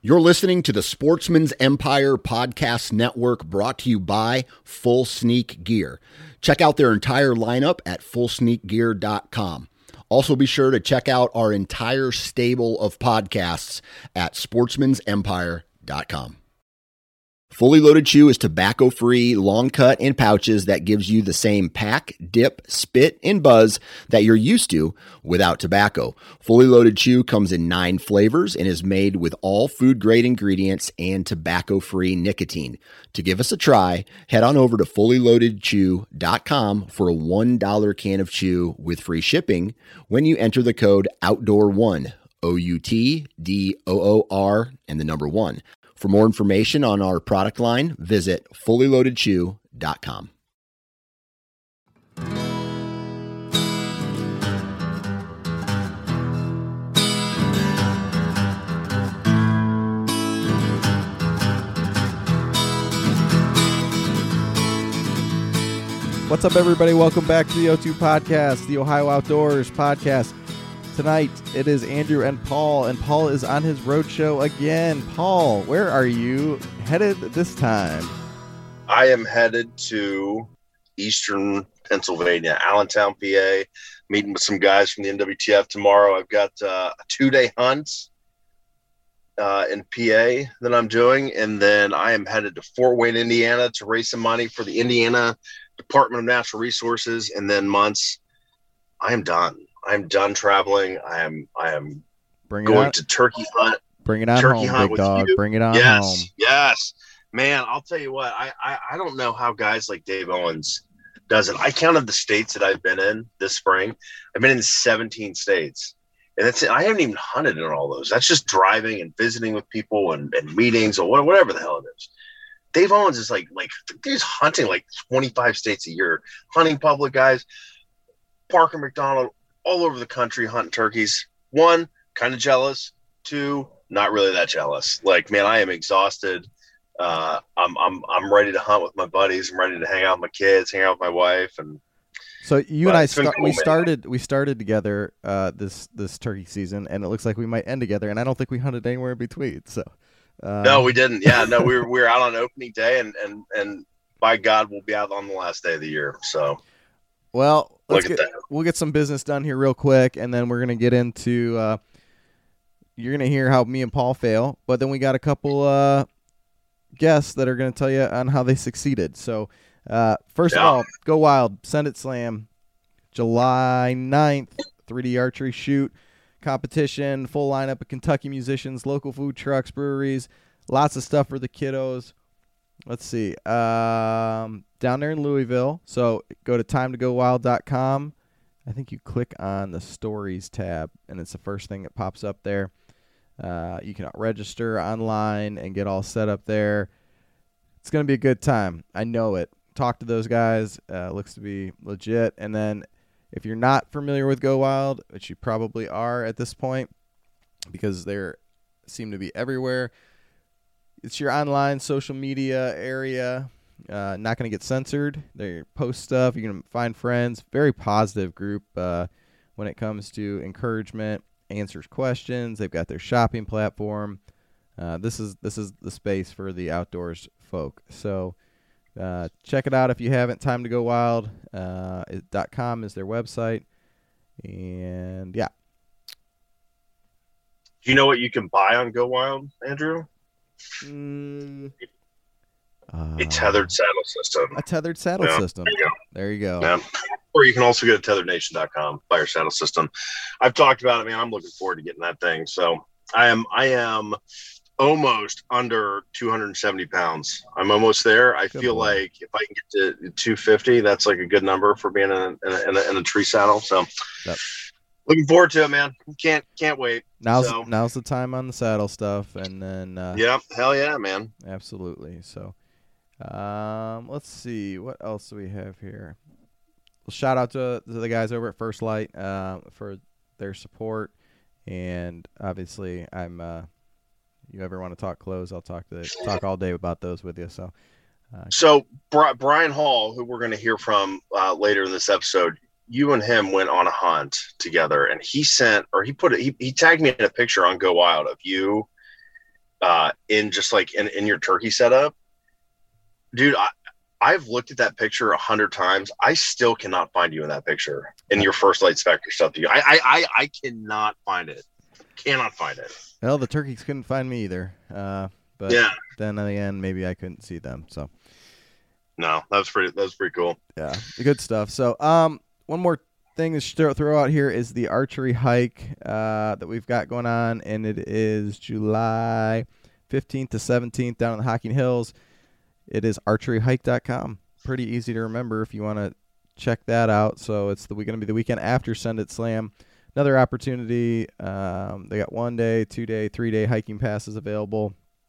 You're listening to the Sportsman's Empire Podcast Network, brought to you by Full Sneak Gear. Check out their entire lineup at fullsneakgear.com. Also be sure to check out our entire stable of podcasts at sportsmansempire.com. Fully Loaded Chew is tobacco-free, long cut in pouches that gives you the same pack, dip, spit, and buzz that you're used to without tobacco. Fully Loaded Chew comes in 9 flavors and is made with all food-grade ingredients and tobacco-free nicotine. To give us a try, head on over to fullyloadedchew.com for a $1 can of chew with free shipping when you enter the code OUTDOOR1, OUTDOOR, and the number 1. For more information on our product line, visit fullyloadedchew.com. What's up, everybody? Welcome back to the O2 Podcast, the Ohio Outdoors Podcast. Tonight, it is Andrew and Paul is on his road show again. Paul, where are you headed this time? I am headed to Eastern Pennsylvania, Allentown, PA, meeting with some guys from the NWTF tomorrow. I've got a 2-day hunt in PA that I'm doing, and then I am headed to Fort Wayne, Indiana to raise some money for the Indiana Department of Natural Resources, and then months, I am done. I'm done traveling. I am going to turkey hunt. Bring it on turkey home, hunt big dog. You. Bring it on home. Yes. Man, I'll tell you what. I don't know how guys like Dave Owens does it. I counted the states that I've been in this spring. I've been in 17 states. And that's it. I haven't even hunted in all those. That's just driving and visiting with people and meetings or whatever the hell it is. Dave Owens is like he's hunting like 25 states a year, hunting public guys. Parker McDonald, all over the country hunting turkeys. 1, kind of jealous. 2, not really that jealous. Like, man, I am exhausted. I'm ready to hunt with my buddies. I'm ready to hang out with my kids, hang out with my wife, and so you and I we started together this turkey season, and it looks like we might end together. And I don't think we hunted anywhere in between. So no, we didn't. Yeah, no, we were out on opening day, and by God, we'll be out on the last day of the year. So. Well, we'll get some business done here real quick, and then we're going to get into you're going to hear how me and Paul fail, but then we got a couple guests that are going to tell you on how they succeeded. So first of all, Go Wild, Send It Slam, July 9th, 3D archery shoot competition, full lineup of Kentucky musicians, local food trucks, breweries, lots of stuff for the kiddos. Let's see. Down there in Louisville. So go to timetogowild.com. I think you click on the stories tab, and it's the first thing that pops up there. You can register online and get all set up there. It's going to be a good time. I know it. Talk to those guys. Looks to be legit. And then if you're not familiar with Go Wild, which you probably are at this point because they seem to be everywhere, it's your online social media area. Not going to get censored. They post stuff. You're going to find friends. Very positive group when it comes to encouragement, answers questions. They've got their shopping platform. This is the space for the outdoors folk. So check it out if you haven't. timetogowild.com is their website. And yeah. Do you know what you can buy on Go Wild, Andrew? A tethered saddle system. A tethered saddle system. There you go. Yeah. Or you can also go to tetherednation.com, buy your saddle system. I've talked about it, man. I'm looking forward to getting that thing. So I am almost under 270 pounds. I'm almost there. I feel like if I can get to 250, that's like a good number for being in a tree saddle. So looking forward to it, man. Can't wait. Now's the time on the saddle stuff, and then hell yeah, man. Absolutely. So let's see what else do we have here. Well, shout out to the guys over at First Light for their support, and obviously I'm you ever want to talk clothes, I'll talk all day about those with you. So Brian Hall, who we're going to hear from later in this episode, you and him went on a hunt together, and he tagged me in a picture on Go Wild of you in just like in your turkey setup, dude. I've looked at that picture 100 times. I still cannot find you in that picture in your First Light Spectre stuff. I cannot find it. Cannot find it. Well, the turkeys couldn't find me either. But yeah. Then in the end, maybe I couldn't see them. So no, that was pretty cool. Yeah, good stuff. So one more thing to throw out here is the archery hike that we've got going on, and it is July 15th to 17th down in the Hocking Hills. It is archeryhike.com. Pretty easy to remember if you want to check that out. So it's going to be the weekend after Send It Slam. Another opportunity. They got 1 day, 2 day, 3 day hiking passes available.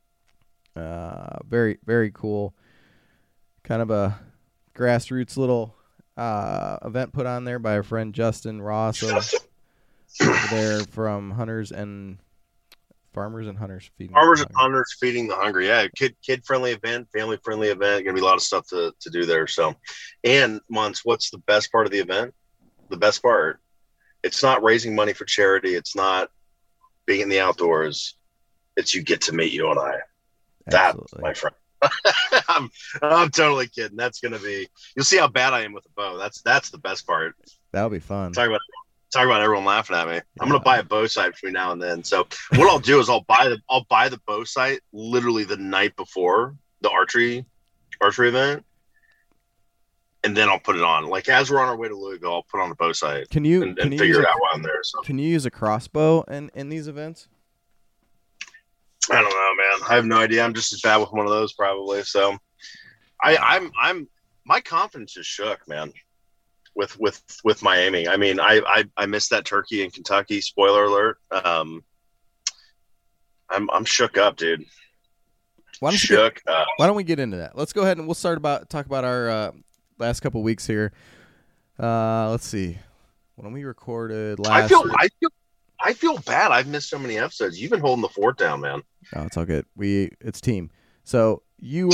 Very, very cool. Kind of a grassroots little event put on there by our friend Justin Ross over there from Farmers and Hunters Feeding the Hungry. Yeah, kid friendly event, family friendly event. Gonna be a lot of stuff to do there. So, and Monts, what's the best part of the event? The best part, it's not raising money for charity. It's not being in the outdoors. It's you get to meet you and I. Absolutely. That, my friend. I'm totally kidding. That's gonna be. You'll see how bad I am with a bow. That's the best part. That'll be fun. Talk about everyone laughing at me. I'm gonna buy a bow sight between now and then. So what I'll do is I'll buy the bow sight literally the night before the archery event, and then I'll put it on. Like as we're on our way to Louisville, I'll put on the bow sight. Can you figure it out while I'm there? So can you use a crossbow in these events? I don't know, man. I have no idea. I'm just as bad with one of those probably. So I'm my confidence is shook, man. With my aiming. I mean, I missed that turkey in Kentucky. Spoiler alert. I'm shook up, dude. Why don't we get into that? Let's go ahead and we'll talk about our last couple weeks here. Let's see. When we recorded last I feel bad. I've missed so many episodes. You've been holding the fort down, man. Oh, it's all good. It's team. So you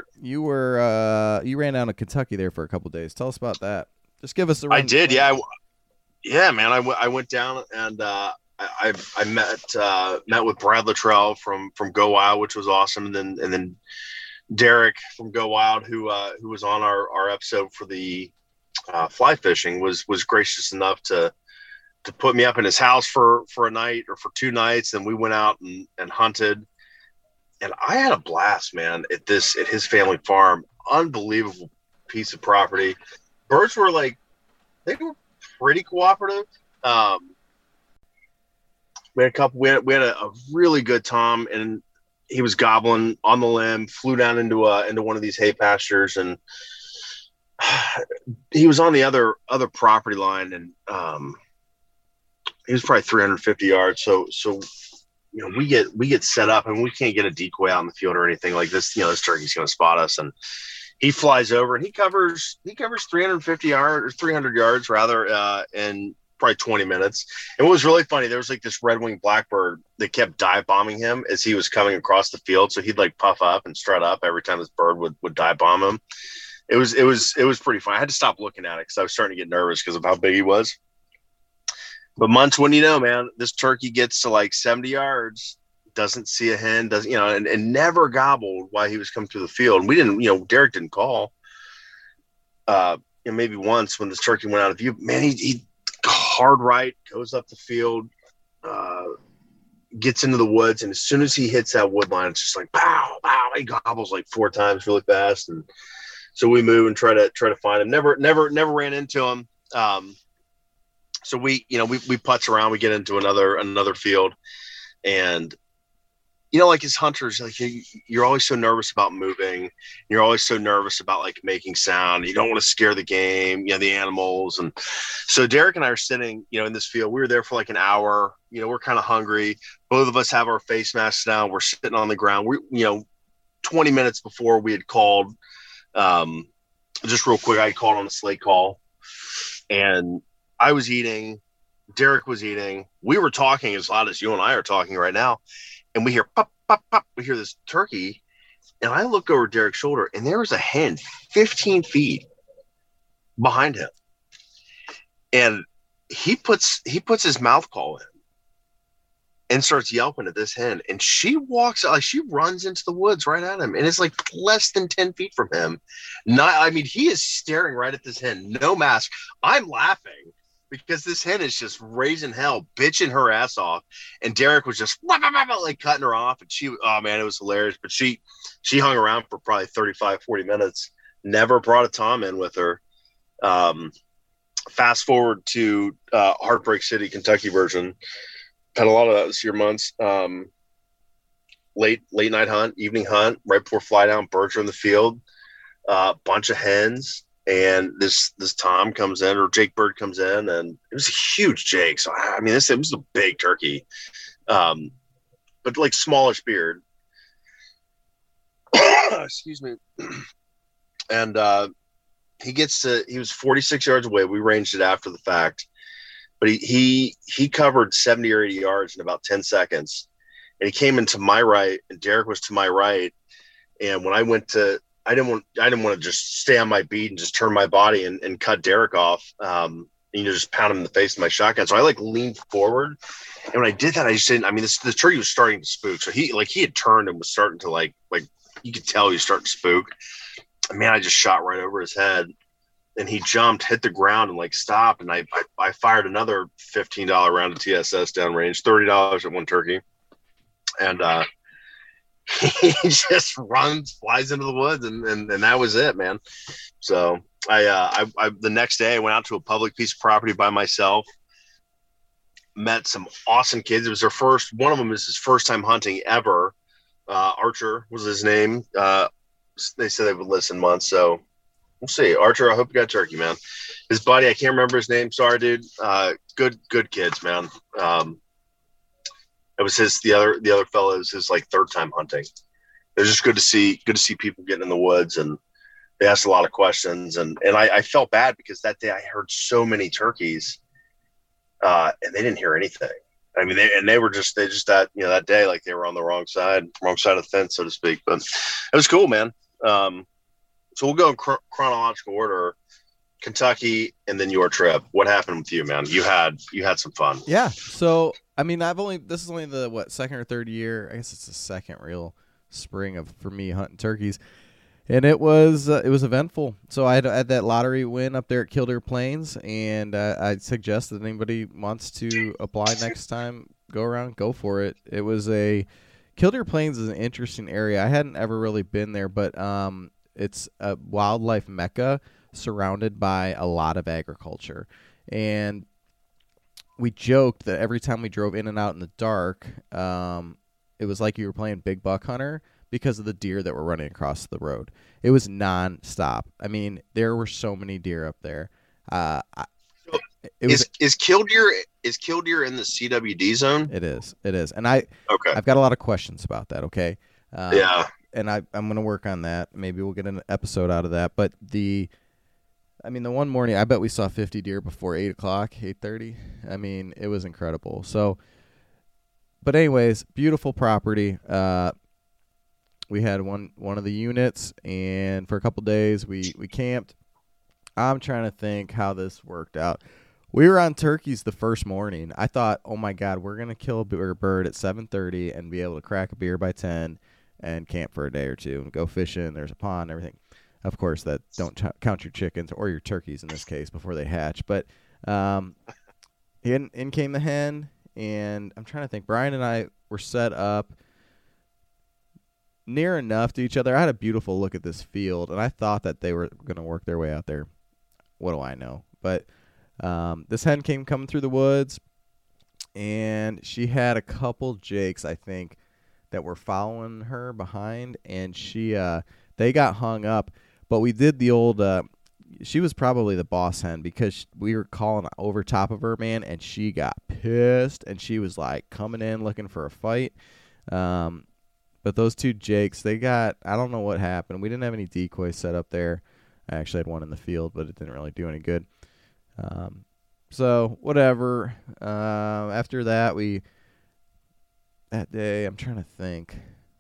ran down to Kentucky there for a couple days. Tell us about that. Just give us a run. I did, yeah. Yeah, man. I went down and I met with Brad Luttrell from Go Wild, which was awesome, and then Derek from Go Wild, who was on our episode for the fly fishing, was gracious enough to put me up in his house for a night or for 2 nights, and we went out and hunted, and I had a blast, man, at his family farm. Unbelievable piece of property. Birds were they were pretty cooperative. We had a really good tom, and he was gobbling on the limb, flew down into one of these hay pastures, and he was on the other property line, and he was probably 350 yards. So you know, we get set up, and we can't get a decoy out in the field or anything like this. You know, this turkey's going to spot us, and he flies over and he covers 350 yards or 300 yards rather in probably 20 minutes. And what was really funny, there was this red-winged blackbird that kept dive bombing him as he was coming across the field. So he'd puff up and strut up every time this bird would dive bomb him. It was pretty fun. I had to stop looking at it because I was starting to get nervous because of how big he was. But months when you know, man, this turkey gets to 70 yards, doesn't see a hen, doesn't, and never gobbled while he was coming through the field. And we didn't, Derek didn't call. Maybe once when this turkey went out of view, man, he hard right, goes up the field, gets into the woods, and as soon as he hits that wood line, it's just pow, pow. He gobbles 4 times really fast, and so we move and try to find him. Never ran into him. So we putz around, we get into another field, and as hunters, you're always so nervous about moving. You're always so nervous about making sound. You don't want to scare the game, the animals. And so Derek and I are sitting, in this field. We were there for an hour. We're kind of hungry. Both of us have our face masks down. We're sitting on the ground. 20 minutes before we had called, just real quick, I called on a slate call, and I was eating. Derek was eating. We were talking as loud as you and I are talking right now. And we hear pop, pop, pop. We hear this turkey. And I look over Derek's shoulder, and there was a hen 15 feet behind him. And he puts his mouth call in. and starts yelping at this hen. And she walks, like she runs into the woods right at him. And it's like less than 10 feet from him. He is staring right at this hen, no mask. I'm laughing because this hen is just raising hell, bitching her ass off. And Derek was just like cutting her off. And oh man, it was hilarious. But she hung around for probably 35, 40 minutes, never brought a tom in with her. Fast forward to Heartbreak City, Kentucky version. Had a lot of that this year months. Late night hunt, evening hunt, right before fly down, birds are in the field, bunch of hens, and this tom comes in, or Jake Bird comes in, and it was a huge Jake. So I mean, it was a big turkey, but like smallish beard. Excuse me. And he was 46 yards away. We ranged it after the fact. But he covered 70 or 80 yards in about 10 seconds. And he came into my right, and Derek was to my right. And when I went to, I didn't want to just stay on my beat and just turn my body and cut Derek off. Just pound him in the face with my shotgun. So I like leaned forward. And when I did that, I just didn't, I mean, the turkey was starting to spook. So he had turned and was starting to like you could tell he was starting to spook. Man, I just shot right over his head. And he jumped, hit the ground, and like stopped. And I fired another $15 round of TSS downrange, $30 at one turkey. And he just flies into the woods, and that was it, man. So I the next day I went out to a public piece of property by myself, met some awesome kids. It was one of them is his first time hunting ever. Archer was his name. They said they would listen months, so we'll see. Archer, I hope you got turkey, man. His buddy, I can't remember his name. Sorry, dude. Good kids, man. It was the other fellow. It was his like third time hunting. It was just good to see people getting in the woods, and they asked a lot of questions. And I felt bad because that day I heard so many turkeys, and they didn't hear anything. I mean, they just that day, like they were on the wrong side of the fence, so to speak. But it was cool, man. So we'll go in chronological order. Kentucky, and then your trip. What happened with you, man? You had some fun. Yeah. So I mean, this is only the second or third year. I guess it's the second real spring for me hunting turkeys, and it was eventful. So I had that lottery win up there at Killdeer Plains, and I suggest that anybody wants to apply next time, go around, go for it. It was Killdeer Plains is an interesting area. I hadn't ever really been there, but it's a wildlife mecca surrounded by a lot of agriculture. And we joked that every time we drove in and out in the dark, it was like you were playing Big Buck Hunter because of the deer that were running across the road. It was nonstop. I mean, there were so many deer up there. Is Killdeer in the CWD zone? It is. And I've got a lot of questions about that. Okay. Yeah. And I'm going to work on that. Maybe we'll get an episode out of that. But the one morning, I bet we saw 50 deer before 8 o'clock, 8:30. I mean, it was incredible. So, but anyways, beautiful property. We had one of the units, and for a couple days we camped. I'm trying to think how this worked out. We were on turkeys the first morning. I thought, oh my God, we're going to kill a bird at 7:30 and be able to crack a beer by 10 and camp for a day or two and go fishing. There's a pond and everything. Of course, that don't count your chickens or your turkeys in this case before they hatch. But in came the hen, and I'm trying to think. Brian and I were set up near enough to each other. I had a beautiful look at this field, and I thought that they were going to work their way out there. What do I know? But this hen came coming through the woods, and she had a couple jakes, I think, that were following her behind, and they got hung up. But we did the old she was probably the boss hen because we were calling over top of her, man, and she got pissed, and she was like coming in looking for a fight. But those two jakes, I don't know what happened. We didn't have any decoys set up there. I actually had one in the field, but it didn't really do any good. So whatever. After that, that day, I'm trying to think.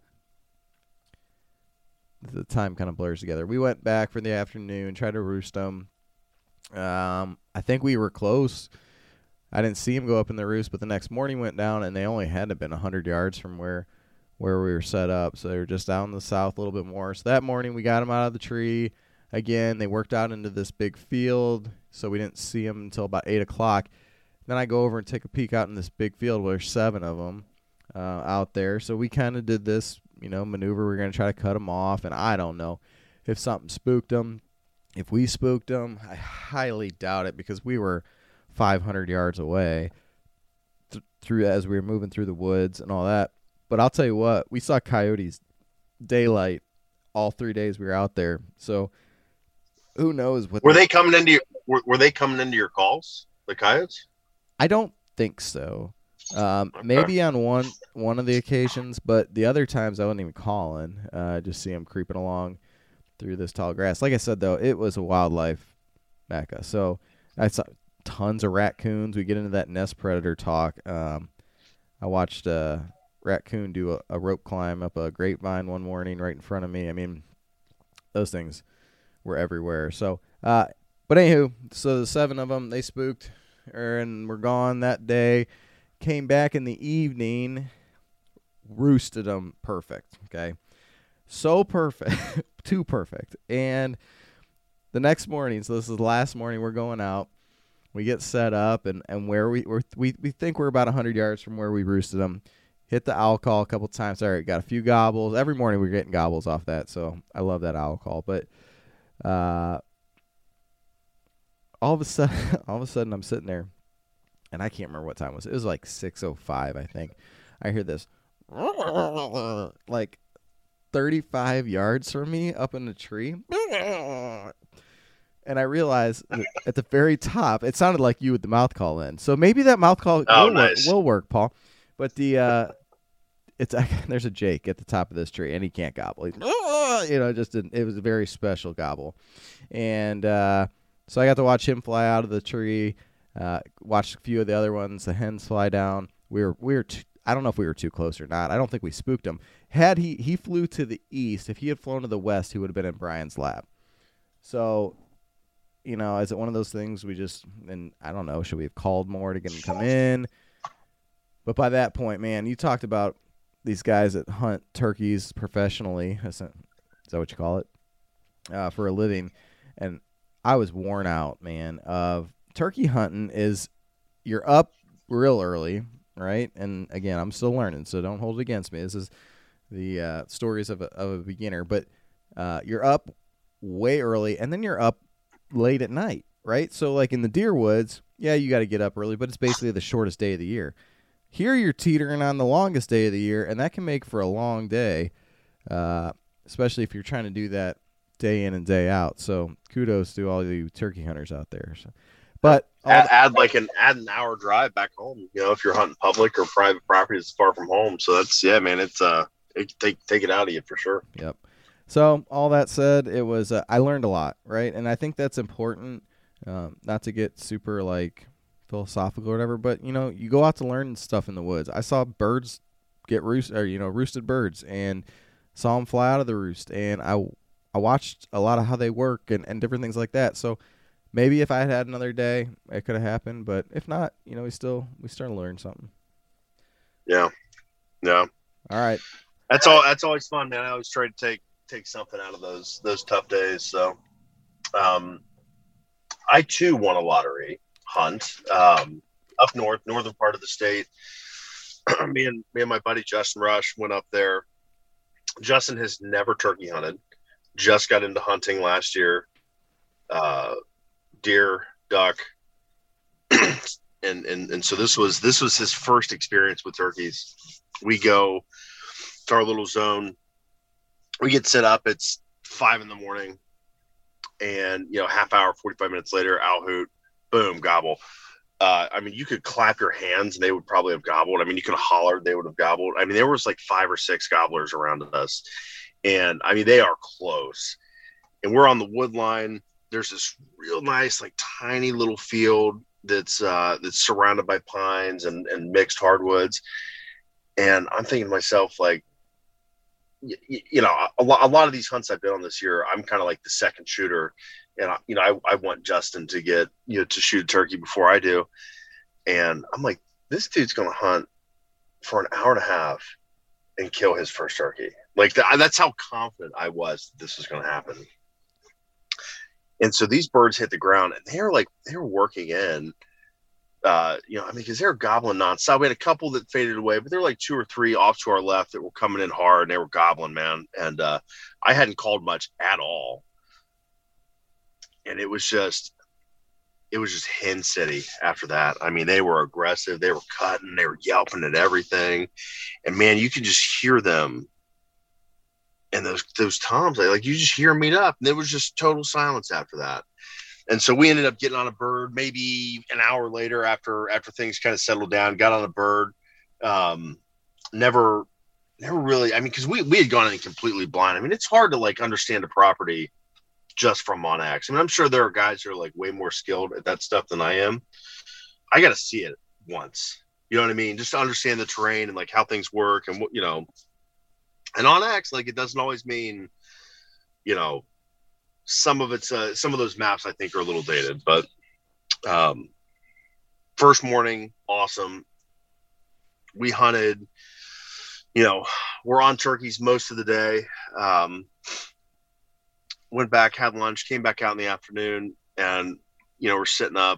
The time kind of blurs together. We went back for the afternoon, tried to roost them. I think we were close. I didn't see them go up in the roost, but the next morning went down, and they only had to have been 100 yards from where we were set up. So they were just out in the south a little bit more. So that morning we got them out of the tree. Again, they worked out into this big field, so we didn't see them until about 8 o'clock. Then I go over and take a peek out in this big field where there's 7 of them out there. So we kind of did this, maneuver. We're going to try to cut them off, and I don't know if something spooked them. If we spooked them, I highly doubt it because we were 500 yards away through as we were moving through the woods and all that. But I'll tell you what, we saw coyotes daylight all 3 days we were out there. So who knows what were they coming into your calls, the coyotes? I don't think so. Maybe on one of the occasions, but the other times I wasn't even calling. Just see them creeping along through this tall grass. Like I said, though, it was a wildlife mecca. So I saw tons of raccoons. We get into that nest predator talk. I watched raccoon do a rope climb up a grapevine one morning right in front of me. I mean, those things were everywhere. So, but anywho, so the 7 of them, they spooked and were gone that day. Came back in the evening, roosted them perfect. Okay, so perfect, too perfect. And the next morning, so this is the last morning, we're going out. We get set up, and where we think we're about 100 yards from where we roosted them. Hit the owl call a couple times. All right, got a few gobbles. Every morning we're getting gobbles off that, so I love that owl call. But all of a sudden I'm sitting there, and I can't remember what time it was. It was like 6:05, I think. I hear this like 35 yards from me up in the tree. And I realized at the very top, it sounded like you with the mouth call in. So maybe that mouth call will work, Paul. But there's a Jake at the top of this tree, and he can't gobble. It was a very special gobble. And so I got to watch him fly out of the tree, watch a few of the other ones, the hens fly down. We were I don't know if we were too close or not. I don't think we spooked him. Had he flew to the east, if he had flown to the west, he would have been in Brian's lap. So, is it one of those things and I don't know, should we have called more to get him to come in? But by that point, man, you talked about these guys that hunt turkeys professionally. Is that what you call it? For a living. And I was worn out, man, of turkey hunting is you're up real early, right? And again, I'm still learning, so don't hold it against me. This is the stories of a beginner. But you're up way early, and then you're up late at night, right? So like in the deer woods, yeah, you got to get up early, but it's basically the shortest day of the year. Here you're teetering on the longest day of the year, and that can make for a long day, especially if you're trying to do that day in and day out. So kudos to all you turkey hunters out there. So, but add an hour drive back home. If you're hunting public or private property that's far from home. So that's man. It's take it out of you for sure. Yep. So all that said, it was I learned a lot, right? And I think that's important. Not to get super philosophical or whatever, but you go out to learn stuff in the woods. I saw birds get roosted birds, and saw them fly out of the roost, and I watched a lot of how they work and different things like that. So maybe if I had another day, it could have happened, but if not, we started to learn something. Yeah. All right. That's always fun, man. I always try to take something out of those tough days. So I too won a lottery hunt up northern part of the state. me and my buddy Justin Rush went up there. Justin has never turkey hunted, just got into hunting last year, deer, duck, and so this was his first experience with turkeys. We go to our little zone, we get set up, it's 5 a.m, and half hour, 45 minutes later, owl hoot, boom, gobble. You could clap your hands and they would probably have gobbled. You could have hollered, they would have gobbled. There was 5 or 6 gobblers around us. And they are close. And we're on the wood line. There's this real nice, tiny little field that's surrounded by pines and mixed hardwoods. And I'm thinking to myself, a lot of these hunts I've been on this year, I'm kind of like the second shooter. And I want Justin to get, to shoot turkey before I do. And I'm like, this dude's going to hunt for an hour and a half and kill his first turkey. Like that's how confident I was that this was going to happen. And so these birds hit the ground and they were working in, because they were gobbling nonstop. We had a couple that faded away, but there were like 2 or 3 off to our left that were coming in hard and they were gobbling, man. And I hadn't called much at all. And it was just hen city after that. I mean, they were aggressive. They were cutting. They were yelping at everything. And, man, you could just hear them. And those toms, like you just hear them meet up. And there was just total silence after that. And so we ended up getting on a bird maybe an hour later after things kind of settled down, got on a bird. Never really, I mean, because we had gone in completely blind. I mean, it's hard to like understand a property just from onX. I mean, I'm sure there are guys who are like way more skilled at that stuff than I am. I got to see it once. You know what I mean? Just to understand the terrain and like how things work and what, and onX, like it doesn't always mean, some of those maps I think are a little dated, but first morning, awesome. We hunted, we're on turkeys most of the day. Went back, had lunch, came back out in the afternoon, and we're sitting up,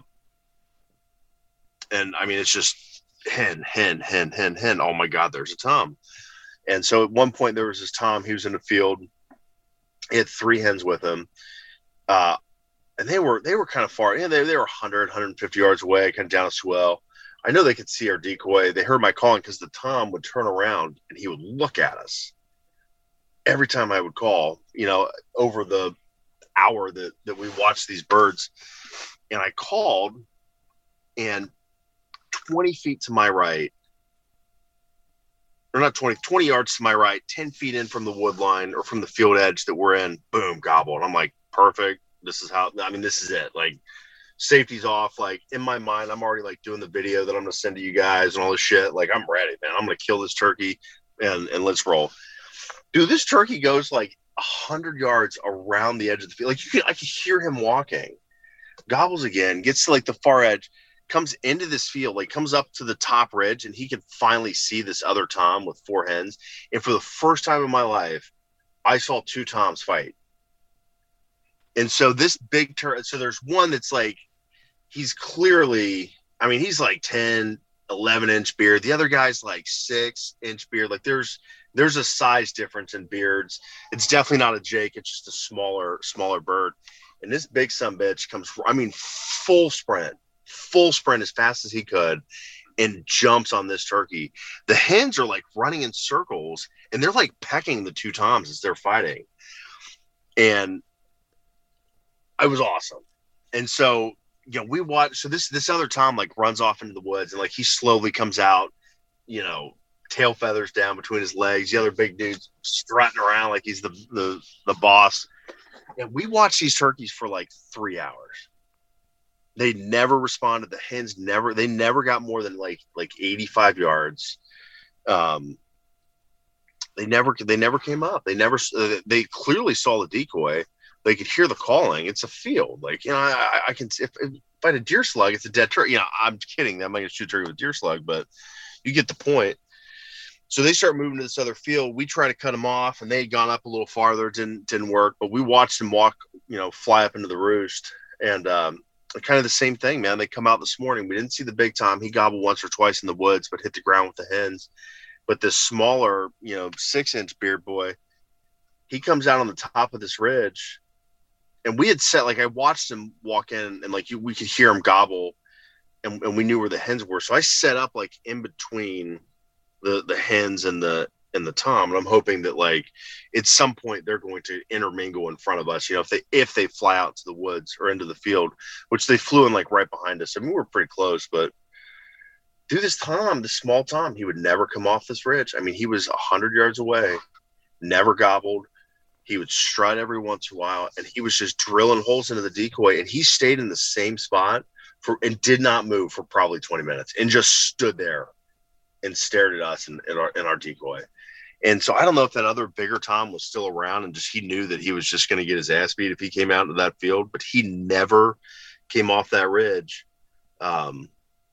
and I mean it's just hen. Oh my God, there's a tom. And so at one point there was this tom. He was in the field. He had 3 hens with him, and they were kind of far. They were 100, 150 yards away, kind of down a swell. I know they could see our decoy. They heard my calling because the tom would turn around and he would look at us every time I would call, over the hour that we watched these birds. And I called, and 20 feet to my right, or not 20 yards to my right, 10 feet in from the wood line or from the field edge that we're in, boom, gobble. And I'm like, perfect. This is it. Like, safety's off. Like, in my mind, I'm already like doing the video that I'm going to send to you guys and all this shit. Like, I'm ready, man. I'm going to kill this turkey and let's roll. Dude, this turkey goes like 100 yards around the edge of the field. Like I could hear him walking. Gobbles again, gets to like the far edge, comes into this field, like comes up to the top ridge, and he can finally see this other tom with 4 hens. And for the first time in my life, I saw 2 toms fight. And so this big so there's one that's like, he's clearly, I mean, he's like 10, 11-inch beard. The other guy's like 6-inch beard. Like there's a size difference in beards. It's definitely not a Jake. It's just a smaller bird. And this big sumbitch comes, I mean, full sprint as fast as he could, and jumps on this turkey. The hens are like running in circles, and they're like pecking the 2 toms as they're fighting. And it was awesome. And so, we watched. So this other tom like runs off into the woods, and like he slowly comes out, tail feathers down between his legs. The other big dude's strutting around like he's the boss. And we watched these turkeys for like 3 hours. They never responded. The hens never got more than like 85 yards. They never came up. They clearly saw the decoy. They could hear the calling. It's a field. Like, I can, if I had a deer slug, it's a dead turkey. I'm kidding. I'm not going to shoot a turkey with a deer slug, but you get the point. So they start moving to this other field. We try to cut them off, and they had gone up a little farther. Didn't work, but we watched them walk, fly up into the roost. And kind of the same thing, man. They come out this morning. We didn't see the big tom. He gobbled once or twice in the woods, but hit the ground with the hens. But this smaller, 6-inch beard boy, he comes out on the top of this ridge. And we had set, like, I watched him walk in, and like we could hear him gobble, and we knew where the hens were. So I set up like in between the hens and the tom, and I'm hoping that like at some point they're going to intermingle in front of us. If they fly out to the woods or into the field, which they flew in like right behind us. I mean, we were pretty close, but dude, this small tom, he would never come off this ridge. I mean, he was 100 yards away, never gobbled. He would strut every once in a while, and he was just drilling holes into the decoy, and he stayed in the same spot and did not move for probably 20 minutes and just stood there and stared at us and our decoy. And so I don't know if that other bigger tom was still around and just he knew that he was just going to get his ass beat if he came out into that field, but he never came off that ridge.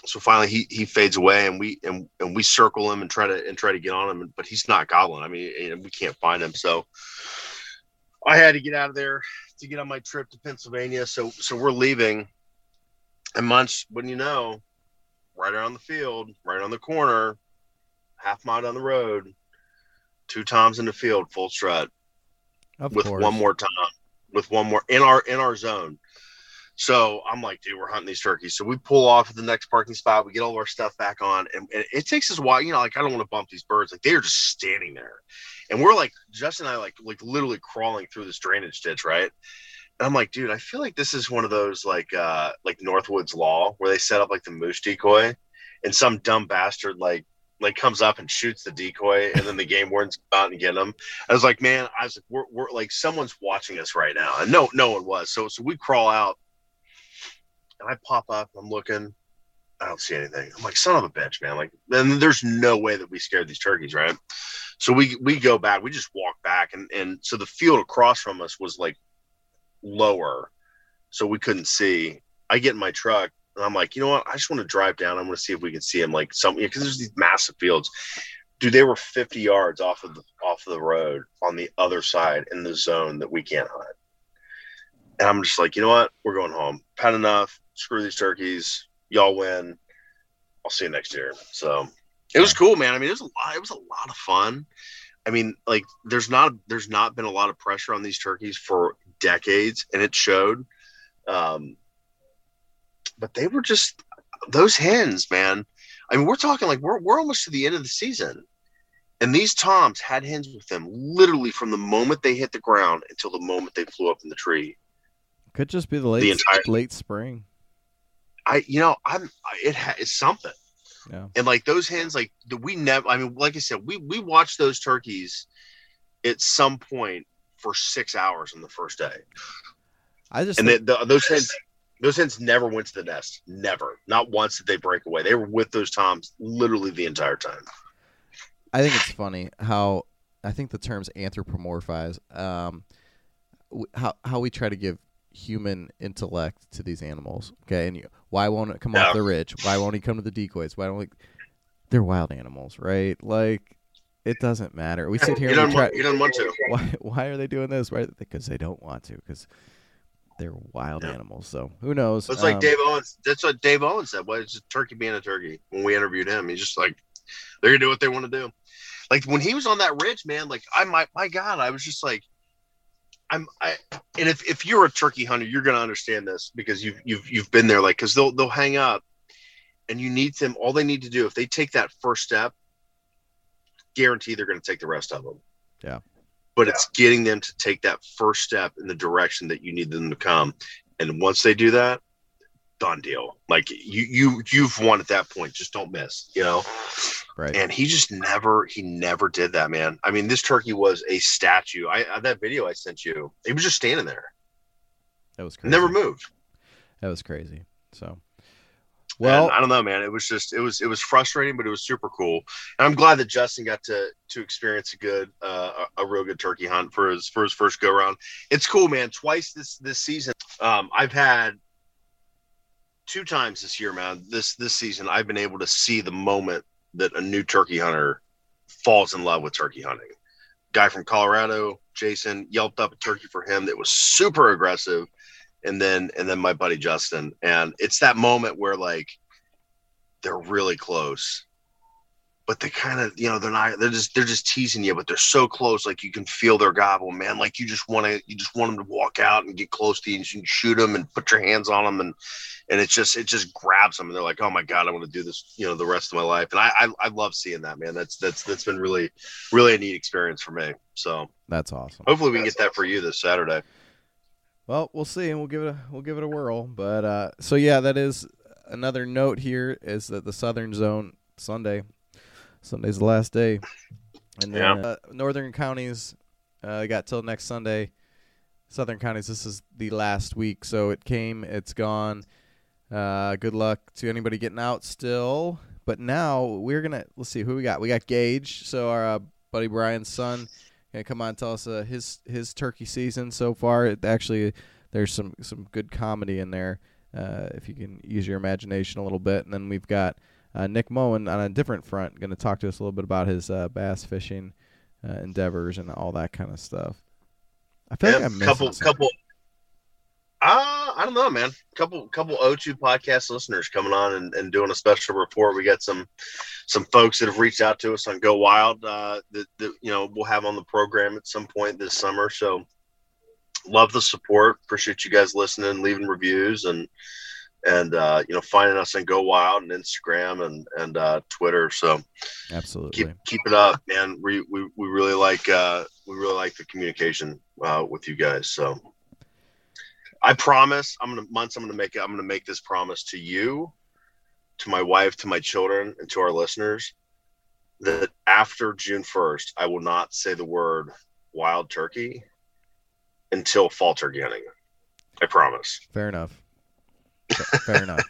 So finally he fades away, and we circle him and try to get on him, but he's not gobbling. I mean, we can't find him. So I had to get out of there to get on my trip to Pennsylvania. So we're leaving, and Munch, wouldn't you know, right around the field, right on the corner, half mile down the road, 2 toms in the field, full strut, with one more in our zone. So I'm like, dude, we're hunting these turkeys. So we pull off at the next parking spot. We get all of our stuff back on, and it takes us a while. Like, I don't want to bump these birds. Like, they are just standing there, and we're like, Justin and I like literally crawling through this drainage ditch, right? And I'm like, dude, I feel like this is one of those like Northwoods Law, where they set up like the moose decoy, and some dumb bastard like comes up and shoots the decoy, and then the game wardens come out and get them. I was like, man, we're like, someone's watching us right now, and no one was. So we crawl out. And I pop up, I'm looking, I don't see anything. I'm like, son of a bitch, man. Like, then there's no way that we scared these turkeys, right? So we go back, we just walk back, and so the field across from us was like lower, so we couldn't see. I get in my truck, and I'm like, you know what? I just want to drive down. I'm going to see if we can see them, like because there's these massive fields. Dude, they were 50 yards off of the road on the other side in the zone that we can't hunt. And I'm just like, you know what? We're going home. Had enough. Screw these turkeys. Y'all win. I'll see you next year. So it was cool, man. I mean, it was a lot of fun. I mean, like, there's not been a lot of pressure on these turkeys for decades, and it showed. But they were just those hens, man. I mean, we're talking like we're almost to the end of the season, and these toms had hens with them literally from the moment they hit the ground until the moment they flew up in the tree. Could just be the late spring. It's something. Yeah. And like those hens, like like I said, we watched those turkeys at some point for 6 hours on the first day. Those hens never went to the nest. Never. Not once did they break away. They were with those toms literally the entire time. I think it's funny how I think the term's anthropomorphize. How we try to give human intellect to these animals. Okay, and why won't it come off the ridge? Why won't he come to the decoys? They're wild animals, right? Like, it doesn't matter. We sit here and you don't want to. Why are they doing this? Right? Because they don't want to. Because they're wild animals. So who knows? It's like Dave Owens. That's what Dave Owens said. Why is a turkey being a turkey? When we interviewed him, he's just like, they're gonna do what they want to do. Like when he was on that ridge, man. Like my God, I was just like. And if you're a turkey hunter, you're going to understand this because you've been there. Like, because they'll hang up, and you need them. All they need to do, if they take that first step, guarantee they're going to take the rest of them. Yeah. But it's getting them to take that first step in the direction that you need them to come, and once they do that, done deal. Like you've won at that point. Just don't miss. Right. And he never did that, man. I mean, this turkey was a statue. That video I sent you, he was just standing there. That was crazy. Never moved. That was crazy. So, well, and I don't know, man. It was just, it was frustrating, but it was super cool. And I'm glad that Justin got to experience a real good turkey hunt for his first go around. It's cool, man. Twice this season. I've had 2 times this year, man. This season, I've been able to see the moment that a new turkey hunter falls in love with turkey hunting. Guy from Colorado, Jason, yelped up a turkey for him that was super aggressive. And then my buddy Justin. And it's that moment where like they're really close, but they kind of, they're just teasing you, but they're so close. Like you can feel their gobble, man. Like you just want them to walk out and get close to you, and you can shoot them and put your hands on them. And it just grabs them, and they're like, oh my God, I want to do this, the rest of my life. And I love seeing that, man. That's been really, really a neat experience for me. So that's awesome. Hopefully we can get that for you this Saturday. Well, we'll see, and we'll give it a whirl. But so yeah, that is another note here is that the Southern Zone Sunday's the last day, and then Northern counties got till next Sunday. Southern counties, this is the last week, so it's gone. Good luck to anybody getting out still. But now let's see who we got. We got Gage, so our buddy Brian's son, gonna come on and tell us his turkey season so far. Actually, there's some good comedy in there. if you can use your imagination a little bit. And then we've got Nick Moen on a different front, going to talk to us a little bit about his bass fishing endeavors and all that kind of stuff. I feel like I'm missing something. I don't know, man. Couple O2 podcast listeners coming on and doing a special report. We got some folks that have reached out to us on Go Wild that we'll have on the program at some point this summer. So love the support. Appreciate you guys listening, leaving reviews, and finding us on Go Wild and Instagram and Twitter. So absolutely keep it up, man. We really like the communication with you guys. So I promise I'm gonna make this promise to you, to my wife, to my children, and to our listeners, that after June 1st, I will not say the word wild turkey until fall turkey hunting. I promise. Fair enough. Fair enough.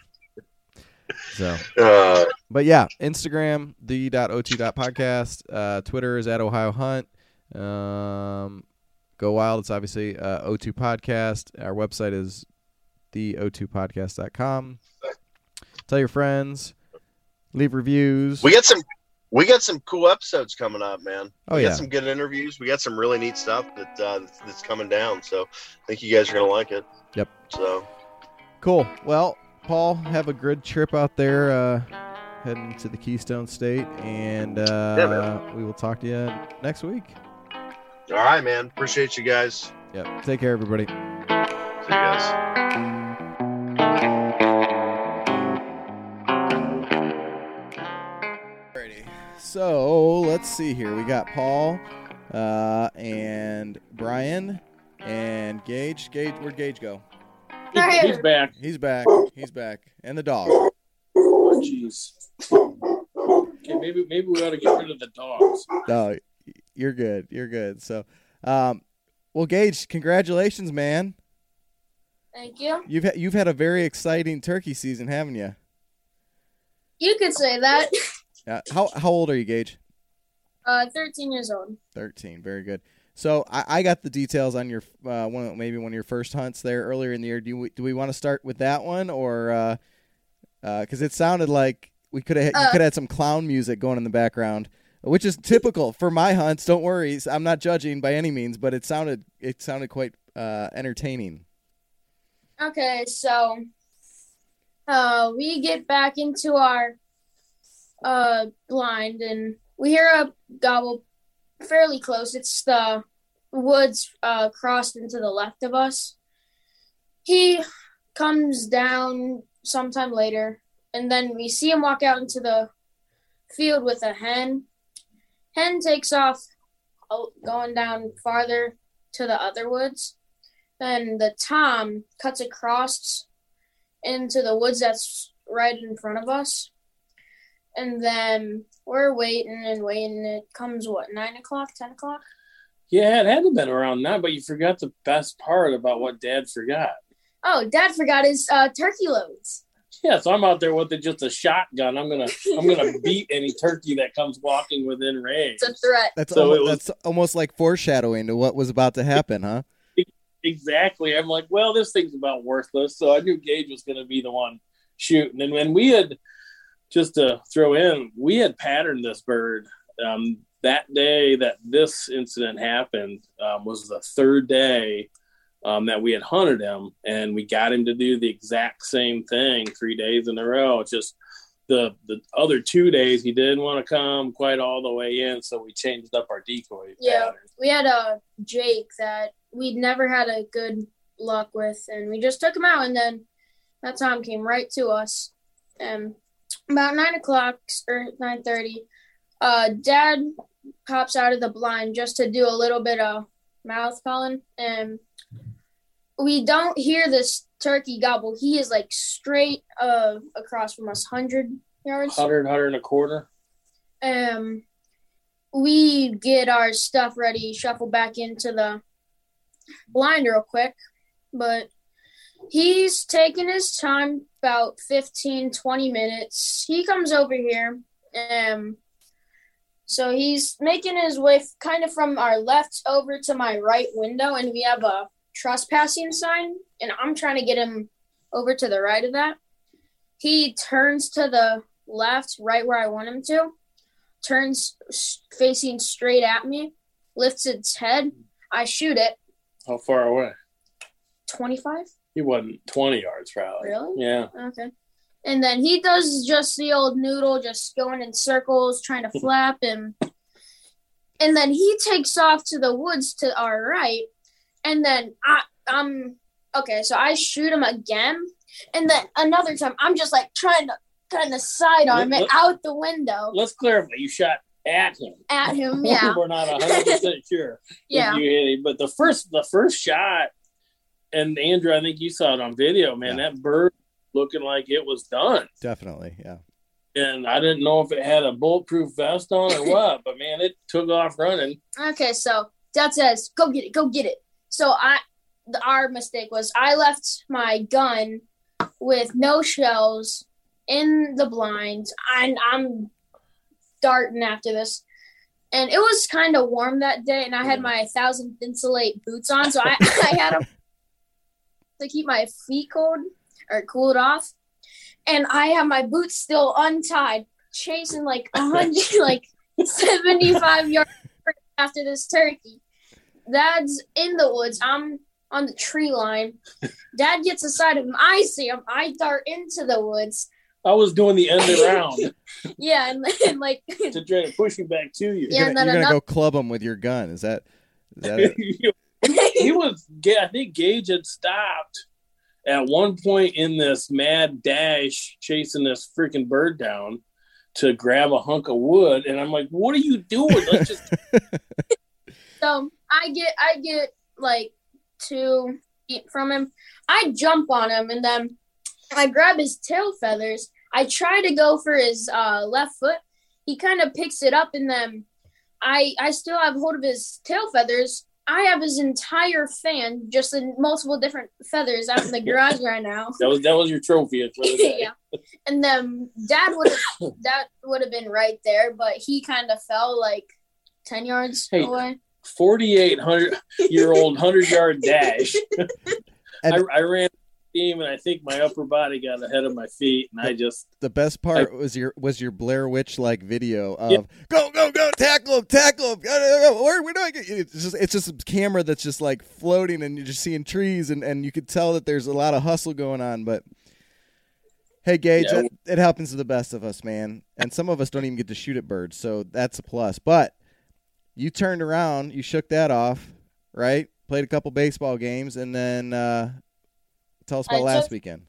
So, but yeah, Instagram, the.o2.podcast. Twitter is @OhioHunt. Go Wild. It's obviously O2 Podcast. Our website is the02podcast.com. Tell your friends. Leave reviews. We got some cool episodes coming up, man. Oh, we yeah. got some good interviews. We got some really neat stuff that's coming down. So I think you guys are gonna like it. Yep. So cool. Well, Paul, have a good trip out there, heading to the Keystone State, and we will talk to you next week. All right, man. Appreciate you guys. Yep. Take care, everybody. See you guys. Alrighty. So let's see here. We got Paul and Brian and Gage. Where'd Gage go? He's back. He's back. And the dog. Oh, jeez. Okay, maybe we ought to get rid of the dogs. No, you're good. So, well, Gage, congratulations, man. Thank you. You've had a very exciting turkey season, haven't you? You could say that. How old are you, Gage? 13 years old. 13. Very good. So I got the details on your one of your first hunts there earlier in the year. Do we want to start with that one, or because it sounded like you could have had some clown music going in the background, which is typical for my hunts. Don't worry, I'm not judging by any means, but it sounded quite entertaining. Okay, so we get back into our blind, and we hear a gobble fairly close. It's the woods crossed into the left of us. He comes down sometime later, and then we see him walk out into the field with a hen. Hen takes off going down farther to the other woods. Then the tom cuts across into the woods that's right in front of us. And then we're waiting. It comes, 9 o'clock, 10 o'clock? Yeah, it had to have been around 9, but you forgot the best part about what Dad forgot. Oh, Dad forgot his turkey loads. Yeah, so I'm out there with just a shotgun. I'm gonna beat any turkey that comes walking within range. It's a threat. That's almost like foreshadowing to what was about to happen, huh? Exactly. I'm like, well, this thing's about worthless. So I knew Gage was going to be the one shooting. And when we had, just to throw in, we had patterned this bird that day that this incident happened was the third day that we had hunted him, and we got him to do the exact same thing 3 days in a row. It's just the other 2 days he didn't want to come quite all the way in, so we changed up our decoy pattern. We had a Jake that we'd never had a good luck with, and we just took him out, and then that Tom came right to us. About 9 o'clock or 9:30, Dad pops out of the blind just to do a little bit of mouth calling, and we don't hear this turkey gobble. He is like straight across from us, 100 yards. 100 and a quarter. We get our stuff ready, shuffle back into the blind real quick, but he's taking his time, about 15, 20 minutes. He comes over here, so he's making his way kind of from our left over to my right window, and we have a trespassing sign, and I'm trying to get him over to the right of that. He turns to the left, right where I want him to, turns facing straight at me, lifts its head. I shoot it. How far away? 25. He wasn't 20 yards, probably. Really? Yeah. Okay. And then he does just the old noodle, just going in circles, trying to flap him. And then he takes off to the woods to our right. And then so I shoot him again. And then another time, I'm just like trying to kind of sidearm it out the window. Let's clarify. You shot at him. At him, yeah. We're not 100% sure yeah. if you hit him. But the first shot, and Andrew, I think you saw it on video, man, that bird looking like it was done. Definitely, yeah. And I didn't know if it had a bulletproof vest on or what, but, man, it took off running. Okay, so Dad says, go get it. So our mistake was I left my gun with no shells in the blind. I'm darting after this. And it was kind of warm that day, and I had my 1000 Insulate boots on, so I had them to keep my feet cooled off. And I have my boots still untied, chasing like 75 yards after this turkey. Dad's in the woods. I'm on the tree line. Dad gets aside of him. I see him. I dart into the woods. I was doing the end around. Yeah, and like to try to push him back to you. You're gonna go club him with your gun. Is that it? He was. I think Gage had stopped at one point in this mad dash chasing this freaking bird down to grab a hunk of wood, and I'm like, "What are you doing?" Let's just. So I get like 2 feet from him. I jump on him, and then I grab his tail feathers. I try to go for his left foot. He kind of picks it up, and then I still have hold of his tail feathers. I have his entire fan, just in multiple different feathers, out in the garage right now. That was your trophy. Yeah, and then Dad would have been right there, but he kind of fell like 10 yards away. 4,800-year-old 100-yard dash. I ran the team, and I think my upper body got ahead of my feet, and I just. The best part was your Blair Witch like video of go tackle him. Where do I get? It's just a camera that's just like floating, and you're just seeing trees, and you could tell that there's a lot of hustle going on. But hey, Gage, it happens to the best of us, man, and some of us don't even get to shoot at birds, so that's a plus. But you turned around, you shook that off, right? Played a couple baseball games, and then tell us about last weekend.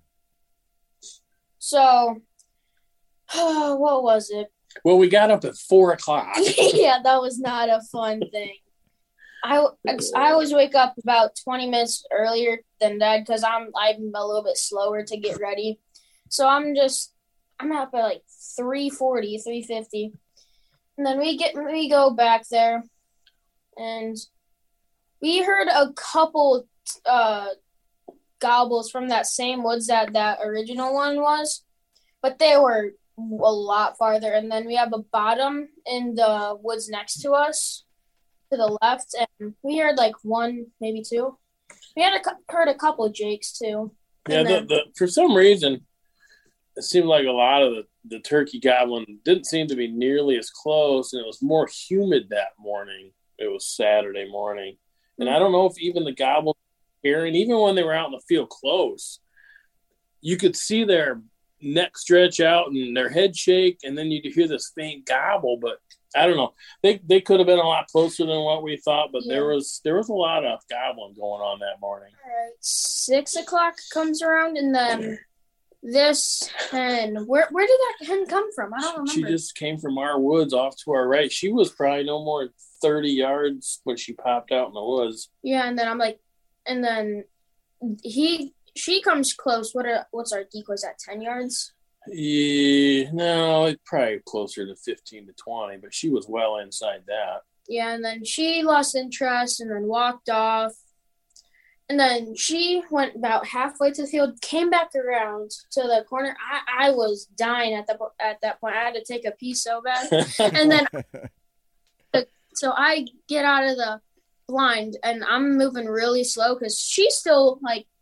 So, what was it? Well, we got up at 4:00. Yeah, that was not a fun thing. I always wake up about 20 minutes earlier than Dad because I'm a little bit slower to get ready. So I'm up at like 3:40, 3:50. And then we go back there, and we heard a couple gobbles from that same woods that original one was, but they were a lot farther. And then we have a bottom in the woods next to us, to the left, and we heard like one, maybe two. We heard a couple jakes too. Yeah, for some reason, it seemed like a lot of the turkey gobbling didn't seem to be nearly as close, and it was more humid that morning. It was Saturday morning. And I don't know if even the gobbling, even when they were out in the field close, you could see their neck stretch out and their head shake, and then you'd hear this faint gobble. But I don't know. They could have been a lot closer than what we thought, but there was a lot of gobbling going on that morning. All right, 6:00 comes around, and then this hen, where did that hen come from? I don't remember. She just came from our woods off to our right. She was probably no more than 30 yards when she popped out in the woods. Yeah, and then I'm like, and then she comes close. What's our decoys at, 10 yards? Yeah, no, it's probably closer to 15 to 20, but she was well inside that. Yeah, and then she lost interest and then walked off. And then she went about halfway to the field, came back around to the corner. I was dying at that point. I had to take a pee so bad. And then so I get out of the blind, and I'm moving really slow because she's still like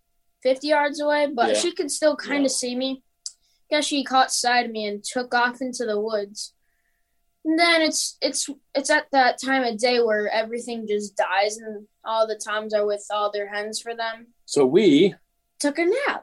50 yards away, but she could still kind of see me. Guess she caught sight of me and took off into the woods. And then it's at that time of day where everything just dies and all the toms are with all their hens for them. So we took a nap.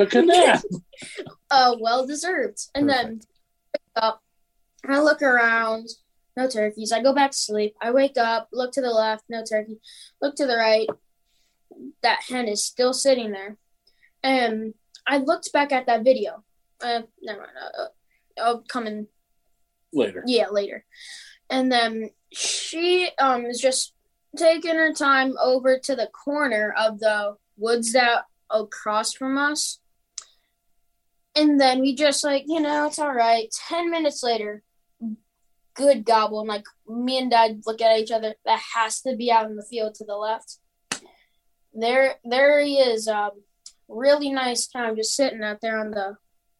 Well deserved. And then I look around, no turkeys. I go back to sleep. I wake up, look to the left, no turkey. Look to the right. That hen is still sitting there. And I looked back at that video. Never mind. I'll come in later. Yeah, later. And then she is just taking her time over to the corner of the woods that across from us. And then we just it's all right. 10 minutes later, good gobble. And me and Dad look at each other. That has to be out in the field to the left. There he is. Really nice time just sitting out there on the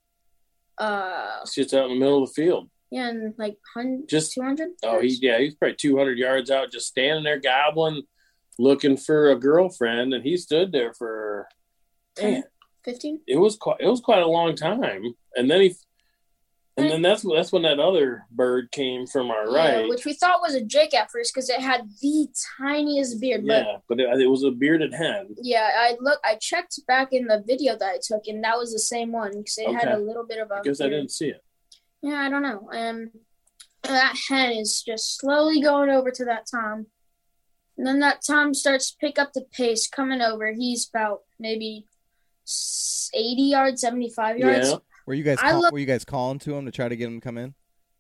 just out in the middle of the field. Yeah, and 200. Oh, he's probably 200 yards out, just standing there gobbling, looking for a girlfriend, and he stood there for 10, 15. It was quite a long time, and then that's when that other bird came from our right, which we thought was a jake at first because it had the tiniest beard. Yeah, but it was a bearded hen. Yeah, I checked back in the video that I took, and that was the same one because it had a little bit of a. I guess beard. I didn't see it. Yeah, I don't know. That hen is just slowly going over to that tom. And then that tom starts to pick up the pace, coming over. He's about maybe 80 yards, 75 yards. Yeah. Were you guys calling to him to try to get him to come in?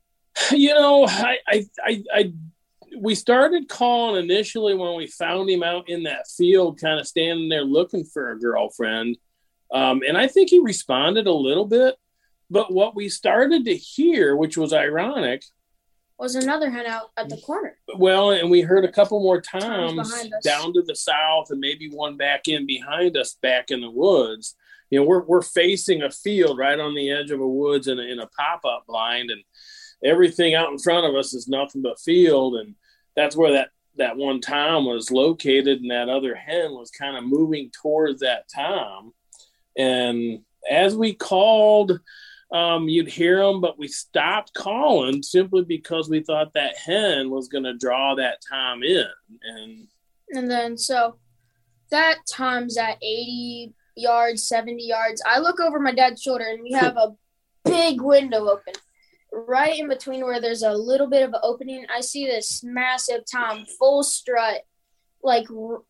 We started calling initially when we found him out in that field, kind of standing there looking for a girlfriend. And I think he responded a little bit. But what we started to hear, which was ironic, was another hen out at the corner. Well, and we heard a couple more toms down to the south and maybe one back in behind us back in the woods. We're facing a field right on the edge of a woods in a pop-up blind, and everything out in front of us is nothing but field. And that's where that one tom was located, and that other hen was kind of moving towards that tom. And as we called, you'd hear them, but we stopped calling simply because we thought that hen was going to draw that tom in. And then so that tom's at 80 yards, 70 yards. I look over my dad's shoulder, and we have a big window open. Right in between where there's a little bit of an opening, I see this massive tom, full strut, like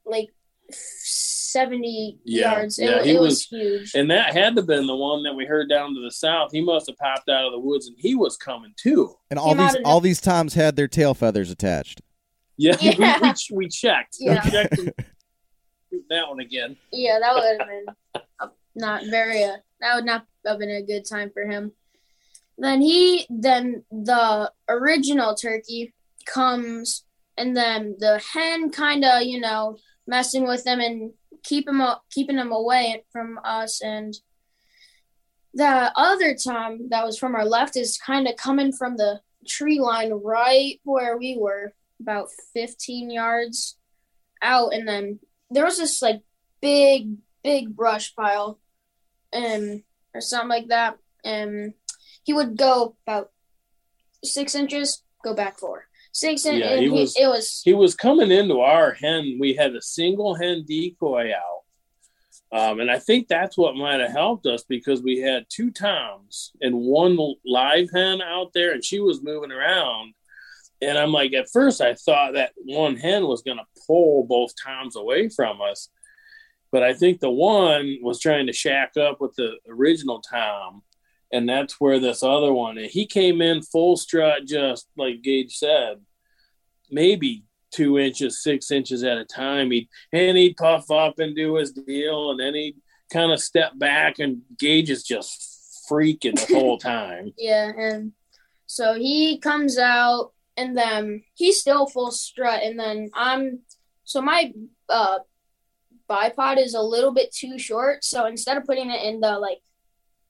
70 yards. It was huge. And that had to have been the one that we heard down to the south. He must have popped out of the woods, and he was coming too. And all these toms had their tail feathers attached. Yeah. We checked. Yeah. We checked that one again. Yeah, that would have been that would not have been a good time for him. Then the original turkey comes, and then the hen kind of, messing with them and keeping them away from us. And the other tom that was from our left is kind of coming from the tree line right where we were, about 15 yards out. And then there was this big brush pile or something like that. And he would go about 6 inches, go back 4. 6 inches. Yeah, he was coming into our hen. We had a single hen decoy out. And I think that's what might have helped us, because we had 2 toms and 1 live hen out there, and she was moving around. And I'm like, at first I thought that one hen was going to pull both toms away from us. But I think the one was trying to shack up with the original tom. And that's where this other one, and he came in full strut, just like Gage said, maybe 2 inches, 6 inches at a time. He'd puff up and do his deal, and then he'd kind of step back, and Gage is just freaking the whole time. Yeah, and so he comes out, and then he's still full strut, and then my bipod is a little bit too short, so instead of putting it in the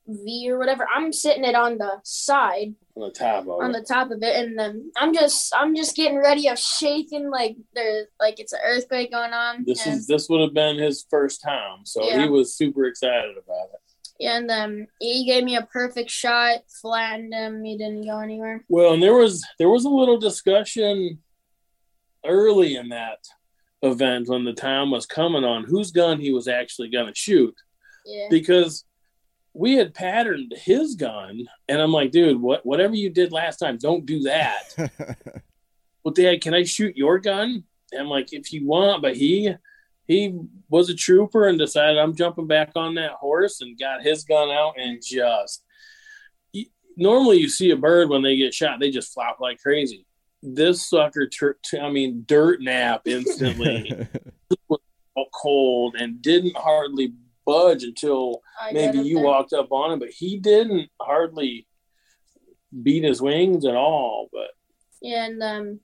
V or whatever. I'm sitting it on the side, on the top of it, and then I'm just getting ready. I'm shaking like it's an earthquake going on. This would have been his first time, so he was super excited about it. Yeah, and then he gave me a perfect shot, flattened him. He didn't go anywhere. Well, and there was a little discussion early in that event when the time was coming on whose gun he was actually going to shoot. Yeah. Because we had patterned his gun, and I'm like, dude, whatever you did last time, don't do that. Well, Dad, can I shoot your gun? And I'm like, if you want, but he was a trooper and decided I'm jumping back on that horse and got his gun out and normally you see a bird when they get shot, they just flop like crazy. This sucker, dirt nap instantly. Was cold and didn't hardly budge until maybe you walked up on him, but he didn't hardly beat his wings at all. But yeah, and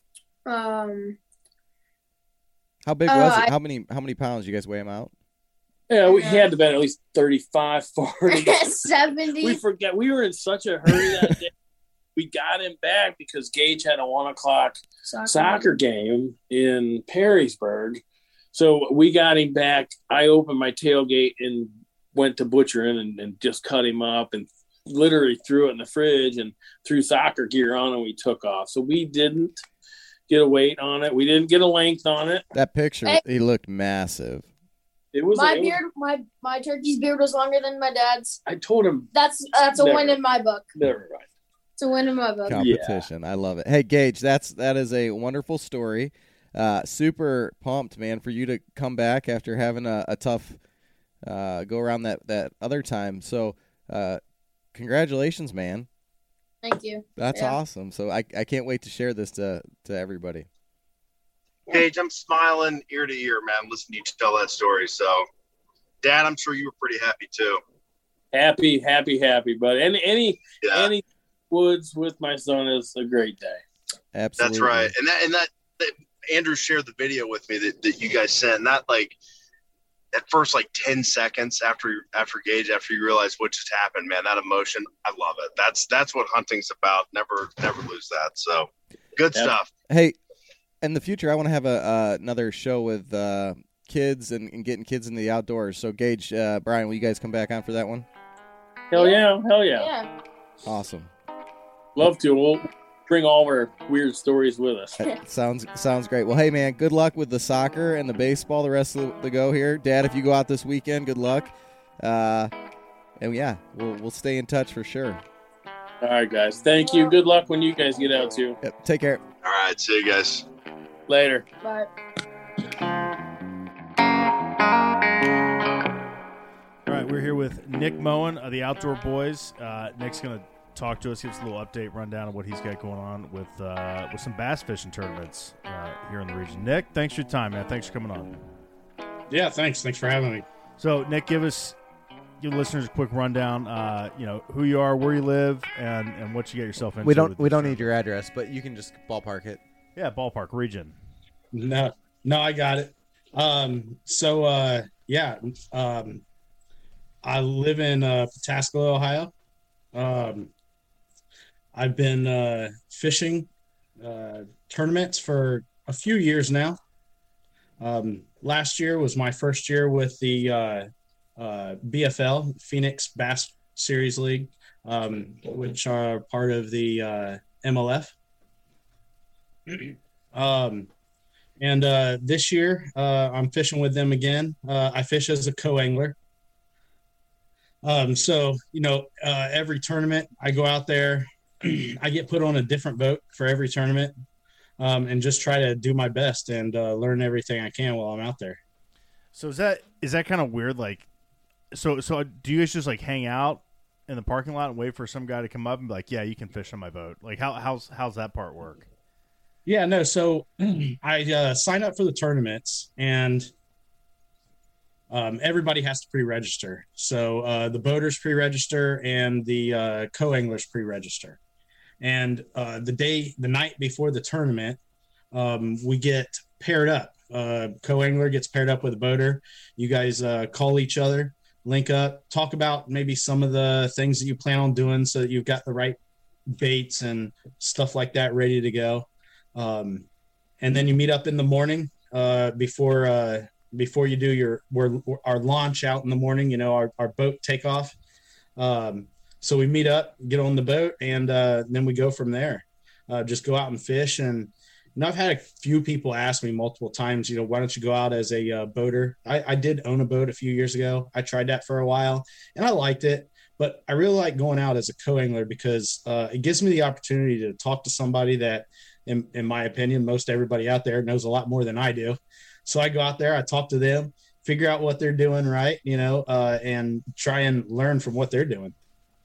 how big was it? How many pounds? You guys weigh him out? Yeah, he had to be at least 35, 40. 70. We forget. We were in such a hurry that day. We got him back because Gage had a 1:00 soccer game in Perrysburg. So we got him back. I opened my tailgate and went to butchering and just cut him up and literally threw it in the fridge and threw soccer gear on, and we took off. So we didn't get a weight on it. We didn't get a length on it. That picture, he looked massive. It was my turkey's beard was longer than my dad's. I told him that's a win in my book. Never mind. It's a win in my book. Competition. Yeah. I love it. Hey, Gage, that is a wonderful story. Super pumped, man, for you to come back after having a tough go around that other time. So congratulations, man. Thank you. That's awesome. So I can't wait to share this to everybody. Gage, I'm smiling ear to ear, man, listening to you tell that story. So, Dad, I'm sure you were pretty happy too. Happy. But any woods with my son is a great day. Absolutely. That's right. And that Andrew shared the video with me that you guys sent, and that at first 10 seconds after you realize what just happened, man, that emotion, I love it. That's what hunting's about. Never lose that. So good stuff. Hey, in the future, I want to have another show with kids and getting kids into the outdoors. So Gage, Brian, will you guys come back on for that one? Hell yeah. Yeah. Awesome. Love to. We'll bring all our weird stories with us. Sounds great. Well, hey, man, good luck with the soccer and the baseball the rest of the go here. Dad, if you go out this weekend, good luck. And, yeah, we'll stay in touch for sure. All right, guys. Thank you. Good luck when you guys get out, too. Yep. Take care. All right. See you guys. Later. Bye. All right, we're here with Nick Moen of the Outdoor Boys. Nick's going to talk to us, give us a little update, rundown of what he's got going on with some bass fishing tournaments here in the region. Nick, thanks for your time, man. Thanks for coming on. Yeah, thanks. Thanks for having me. So, Nick, give the listeners a quick rundown. Who you are, where you live, and what you get yourself into. We don't need your address, but you can just ballpark it. Yeah, ballpark region. No, I got it. I live in Pataskala, Ohio. I've been fishing tournaments for a few years now. Last year was my first year with the BFL, Phoenix Bass Series League, which are part of the MLF. And this year I'm fishing with them again. I fish as a co-angler. Every tournament I go out there, I get put on a different boat for every tournament, and just try to do my best and learn everything I can while I'm out there. So is that kind of weird? So do you guys just hang out in the parking lot and wait for some guy to come up and be like, yeah, you can fish on my boat? How's that part work? Yeah, no. So I sign up for the tournaments, and everybody has to pre-register. So the boaters pre-register and the co-anglers pre-register. And the night before the tournament, we get paired up. Co-angler gets paired up with a boater. You guys call each other. link up, talk about maybe some of the things that you plan on doing so that you've got the right baits and stuff like that ready to go. And then you meet up in the morning before you do our launch out in the morning, you know, our boat takeoff. So we meet up, get on the boat, and then we go from there. Just go out and fish. And I've had a few people ask me multiple times, you know, why don't you go out as a boater? I did own a boat a few years ago. I tried that for a while, and I liked it. But I really like going out as a co-angler because it gives me the opportunity to talk to somebody that, in my opinion, most everybody out there knows a lot more than I do. So I go out there, I talk to them, figure out what they're doing right, you know, and try and learn from what they're doing.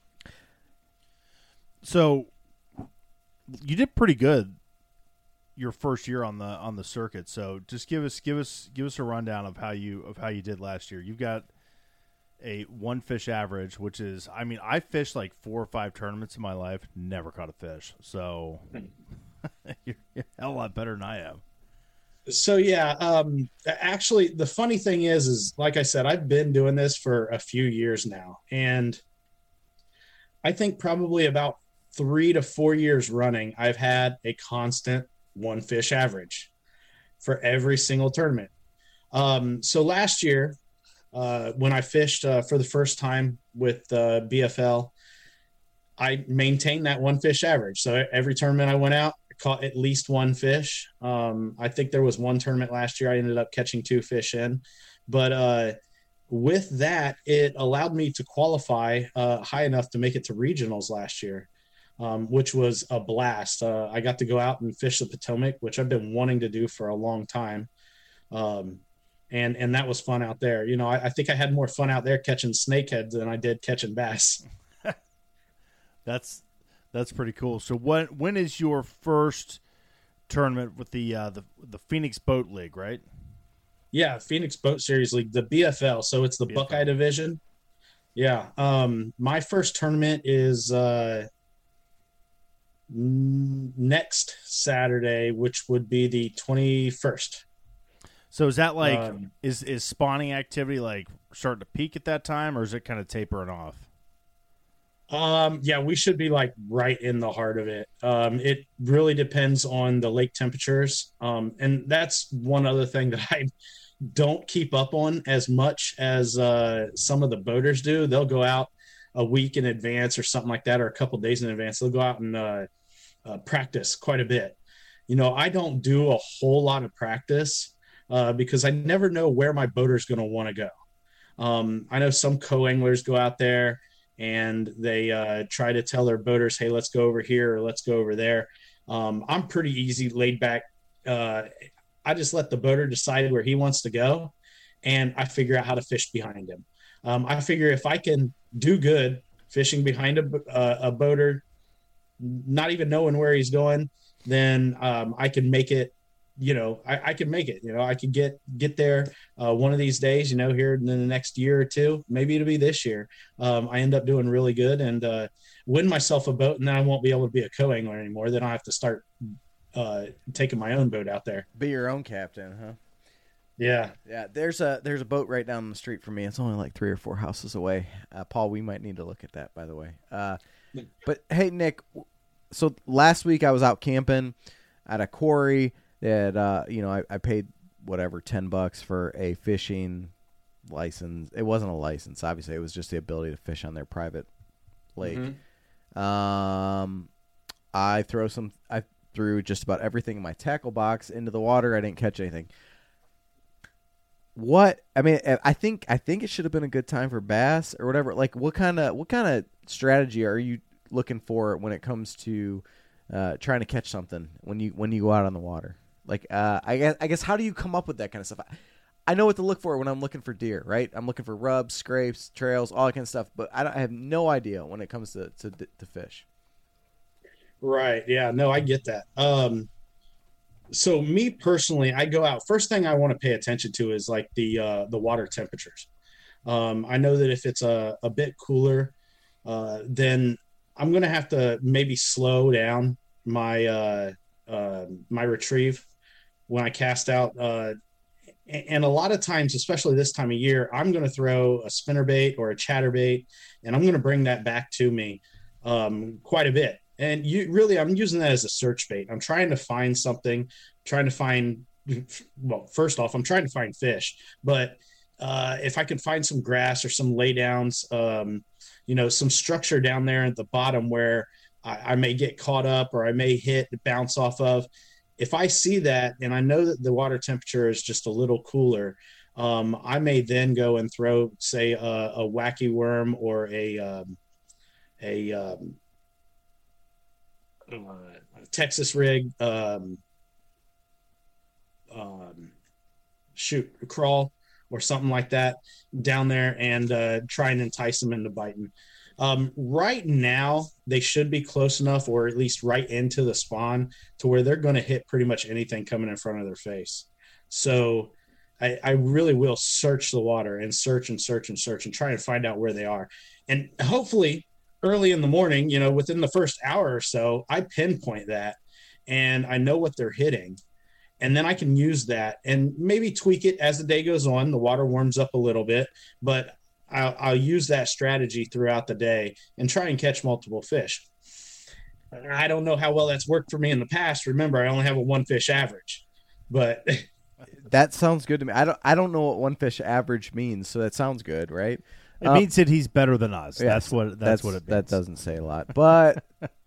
So you did pretty good your first year on the circuit. So just give us a rundown of how you did last year. You've got a 1 fish average, which is, I mean, I fished like 4 or 5 tournaments in my life, never caught a fish. So you're a hell of a lot better than I am. So yeah, actually the funny thing is like I said, I've been doing this for a few years now, and I think probably about 3 to 4 years running, I've had a constant 1 fish average for every single tournament. So last year, when I fished for the first time with BFL, I maintained that 1 fish average. So every tournament I went out, I caught at least 1 fish. I think there was one tournament last year I ended up catching 2 fish in. But with that, it allowed me to qualify high enough to make it to regionals last year, which was a blast. I got to go out and fish the Potomac, which I've been wanting to do for a long time. And that was fun out there. You know, I think I had more fun out there catching snakeheads than I did catching bass. That's pretty cool. So when is your first tournament with the Phoenix Boat League, right? Yeah, Phoenix Boat Series League, the BFL. So it's the BFL. Buckeye division. Yeah. My first tournament is next Saturday, which would be the 21st. So is that like is spawning activity like starting to peak at that time, or is it kind of tapering off? Yeah, we should be like right in the heart of it. It really depends on the lake temperatures. And that's one other thing that I don't keep up on as much as some of the boaters do. They'll go out a week in advance or something like that, or a couple of days in advance. They'll go out and practice quite a bit. You know, I don't do a whole lot of practice because I never know where my boater's going to want to go. I know some co-anglers go out there and they try to tell their boaters, hey, let's go over here or let's go over there. I'm pretty easy, laid back. I just let the boater decide where he wants to go, and I figure out how to fish behind him. I figure if I can do good fishing behind a boater, not even knowing where he's going, then I can make it. You know, I can make it. You know, I could get there one of these days. You know, here in the next year or two, maybe it'll be this year. I end up doing really good and win myself a boat, and then I won't be able to be a co-angler anymore. Then I have to start taking my own boat out there. Be your own captain, huh? Yeah. There's a boat right down the street from me. It's only like 3 or 4 houses away. Paul, we might need to look at that, by the way. But hey, Nick. So last week I was out camping at a quarry. That you know, I paid whatever $10 for a fishing license. It wasn't a license, obviously. It was just the ability to fish on their private lake. Mm-hmm. I threw just about everything in my tackle box into the water. I didn't catch anything. I think it should have been a good time for bass or whatever. Like, what kind of strategy are you looking for when it comes to trying to catch something when you go out on the water? Like, I guess, how do you come up with that kind of stuff? I know what to look for when I'm looking for deer, right? I'm looking for rubs, scrapes, trails, all that kind of stuff. But I have no idea when it comes to fish. Right. Yeah. No, I get that. So me personally, I go out. First thing I want to pay attention to is like the water temperatures. I know that if it's a bit cooler, then I'm going to have to maybe slow down my my retrieve when I cast out. And a lot of times, especially this time of year, I'm going to throw a spinnerbait or a chatterbait, and I'm going to bring that back to me quite a bit. And I'm using that as a search bait. I'm trying to find something, first off, I'm trying to find fish, but if I can find some grass or some laydowns, some structure down there at the bottom where I may get caught up or I may bounce off of. If I see that and I know that the water temperature is just a little cooler, I may then go and throw, say, a wacky worm or a Texas rig, crawl or something like that down there and try and entice them into biting. Right now, they should be close enough, or at least right into the spawn, to where they're going to hit pretty much anything coming in front of their face. So I really will search the water and search and try and find out where they are. And hopefully early in the morning, within the first hour or so, I pinpoint that and I know what they're hitting. And then I can use that and maybe tweak it as the day goes on. The water warms up a little bit, but I'll use that strategy throughout the day and try and catch multiple fish. I don't know how well that's worked for me in the past. Remember, I only have a one fish average, but that sounds good to me. I don't know what one fish average means, so that sounds good, right? It means that he's better than us. Yes, that's what it means. That doesn't say a lot, but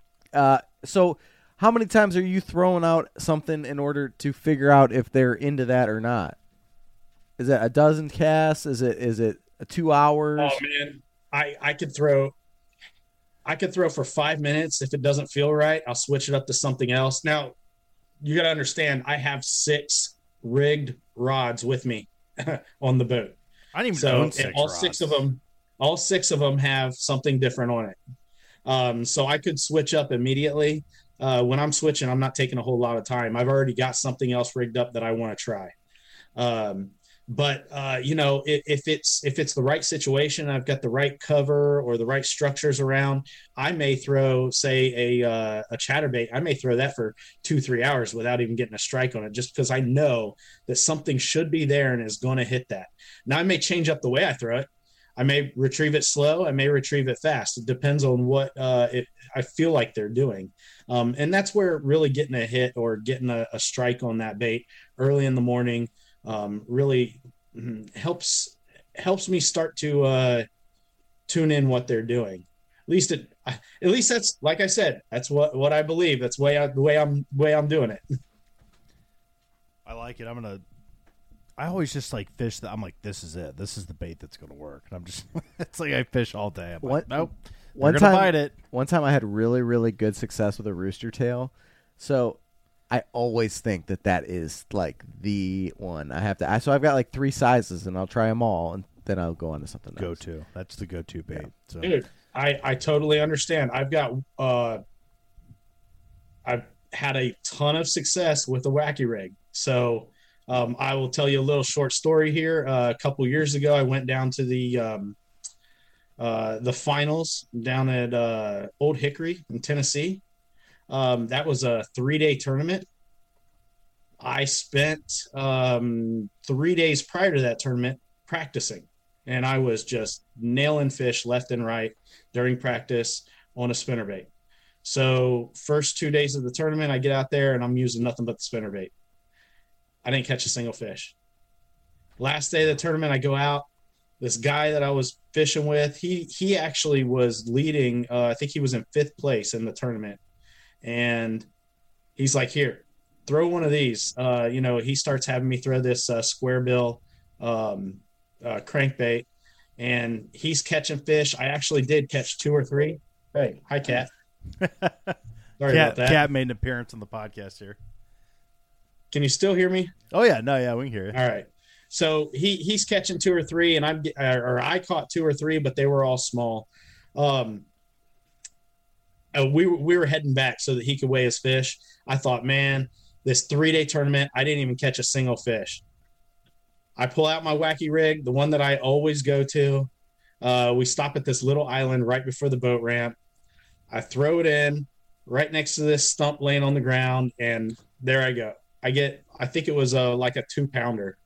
so how many times are you throwing out something in order to figure out if they're into that or not? Is it a dozen casts? Is it 2 hours? Oh man, I could throw for 5 minutes. If it doesn't feel right, I'll switch it up to something else. Now, you got to understand, I have 6 rigged rods with me on the boat. I didn't even own 6 all rods. All six of them have something different on it. So I could switch up immediately. When I'm switching, I'm not taking a whole lot of time. I've already got something else rigged up that I want to try. But if it's the right situation, I've got the right cover or the right structures around, I may throw, say, a chatterbait. I may throw that for 2-3 hours without even getting a strike on it, just because I know that something should be there and is going to hit that. Now, I may change up the way I throw it. I may retrieve it slow. I may retrieve it fast. It depends on what I feel like they're doing. And that's where really getting a hit or getting a strike on that bait early in the morning really helps me start to tune in what they're doing. At least that's, like I said, that's what I believe. That's the way I'm doing it. I like it. I always just like fish that I'm like, this is it. This is the bait that's going to work. And I'm just, it's like I fish all day. I'm like, nope. One time, bite it. One time I had really, really good success with a rooster tail. So I always think that is like the one I have to. So I've got like 3 sizes, and I'll try them all, and then I'll go on to something else. Go-to. That's the go-to bait. Yeah. So. Dude, I totally understand. I've had a ton of success with the wacky rig. So I will tell you a little short story here. A couple years ago, I went down to the finals down at Old Hickory in Tennessee. That was a 3-day tournament. I spent 3 days prior to that tournament practicing, and I was just nailing fish left and right during practice on a spinnerbait. So first 2 days of the tournament, I get out there and I'm using nothing but the spinnerbait. I didn't catch a single fish. Last day of the tournament, I go out. This guy that I was fishing with, he actually was leading. I think he was in 5th place in the tournament. And he's like, here, throw one of these. He starts having me throw this square bill crankbait, and he's catching fish. I actually did catch 2 or 3. Hey, hi, Cat. Sorry about that. Cat made an appearance on the podcast here. Can you still hear me? Oh, yeah. No, yeah, we can hear you. All right. So he's catching 2 or 3, and I caught 2 or 3, but they were all small. We were heading back so that he could weigh his fish. I thought, man, this 3-day tournament, I didn't even catch a single fish. I pull out my wacky rig, the one that I always go to. We stop at this little island right before the boat ramp. I throw it in right next to this stump laying on the ground, and there I go. I think it was like a 2-pounder.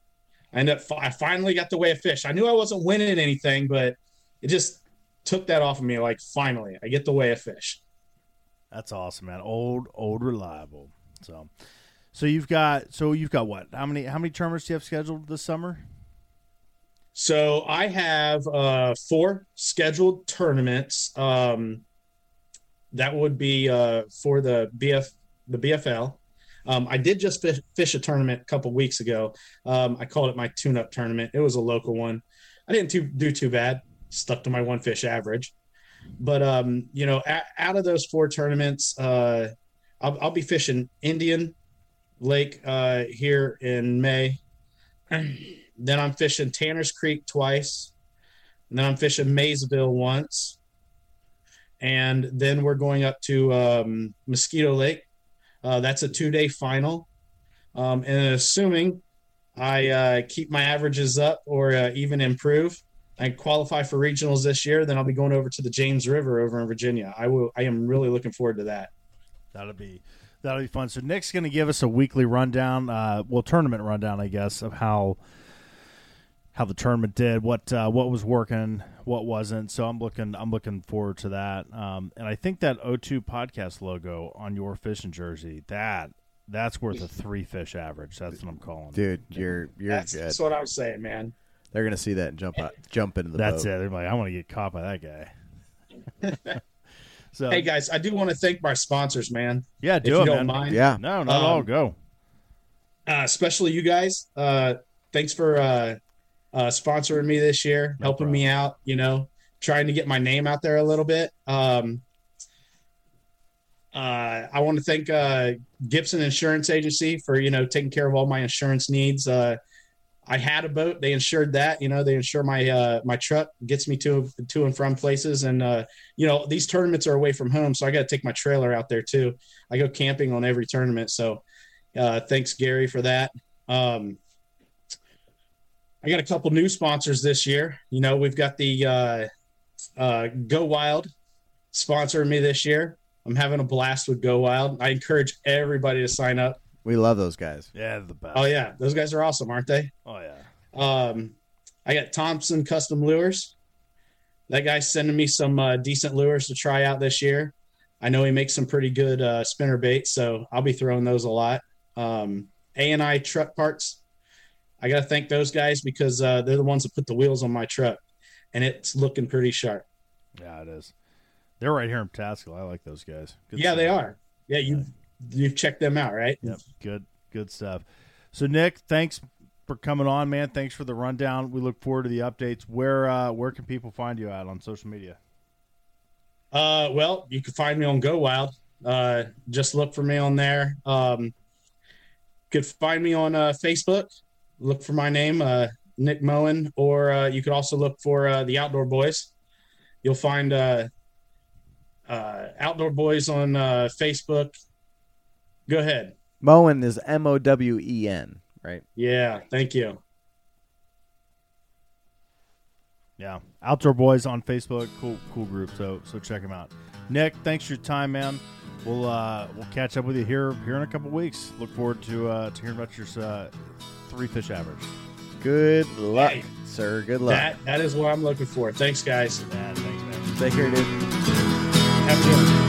I finally got to weigh a fish. I knew I wasn't winning anything, but it just took that off of me. Like, finally, I get to weigh a fish. That's awesome, man. Old reliable. So you've got what? How many tournaments do you have scheduled this summer? So I have 4 scheduled tournaments. That would be for the BFL. I did just fish a tournament a couple weeks ago. I called it my tune-up tournament. It was a local one. I didn't do too bad. Stuck to my 1 fish average. But out of those 4 tournaments, I'll be fishing Indian Lake here in May. Then I'm fishing Tanner's Creek twice. And then I'm fishing Maysville once. And then we're going up to Mosquito Lake. That's a 2-day final. And assuming I keep my averages up or even improve, I qualify for regionals this year, then I'll be going over to the James River over in Virginia. I am really looking forward to that. That'll be fun. So Nick's going to give us a weekly rundown, tournament rundown, I guess, of how the tournament did, what was working, what wasn't. So I'm looking forward to that. And I think that O2 podcast logo on your fishing jersey, that's worth a 3 fish average. That's what I'm calling. Dude, you're good. That's what I was saying, man. They're gonna see that and jump into the boat. That's it. They're like, I want to get caught by that guy. So, hey guys, I do want to thank my sponsors, man. Yeah, do if it, you man. Don't mind. Yeah, no, not at all. Go. Especially you guys. Thanks for sponsoring me this year, helping me out. Trying to get my name out there a little bit. I want to thank Gibson Insurance Agency for taking care of all my insurance needs. I had a boat; they insured that. They insure my truck, gets me to and from places, and these tournaments are away from home, so I got to take my trailer out there too. I go camping on every tournament, so thanks Gary for that. I got a couple new sponsors this year. We've got the Go Wild sponsoring me this year. I'm having a blast with Go Wild. I encourage everybody to sign up. We love those guys. Yeah, the best. Oh yeah, those guys are awesome, aren't they? Oh yeah. I got Thompson Custom Lures. That guy's sending me some decent lures to try out this year. I know he makes some pretty good spinner baits, so I'll be throwing those a lot. A&I Truck Parts. I got to thank those guys because they're the ones that put the wheels on my truck, and it's looking pretty sharp. Yeah, it is. They're right here in Pataskala. I like those guys. Good stuff. They are. Yeah, you've checked them out, right? Yep. Good stuff. So, Nick, thanks for coming on, man. Thanks for the rundown. We look forward to the updates. Where can people find you at on social media? Well, you can find me on Go Wild. Just look for me on there. You could find me on Facebook. Look for my name, Nick Moen, or you could also look for the Outdoor Boys. You'll find Outdoor Boys on Facebook. Go ahead. Moen is Mowen, right? Yeah, thank you. Yeah, Outdoor Boys on Facebook, cool group. So check them out. Nick, thanks for your time, man. We'll catch up with you here in a couple weeks. Look forward to hearing about your 3 fish average. Good luck, sir. Good luck. That is what I'm looking for. Thanks, guys. Yeah, thanks, man. Take care, dude. Have a good one.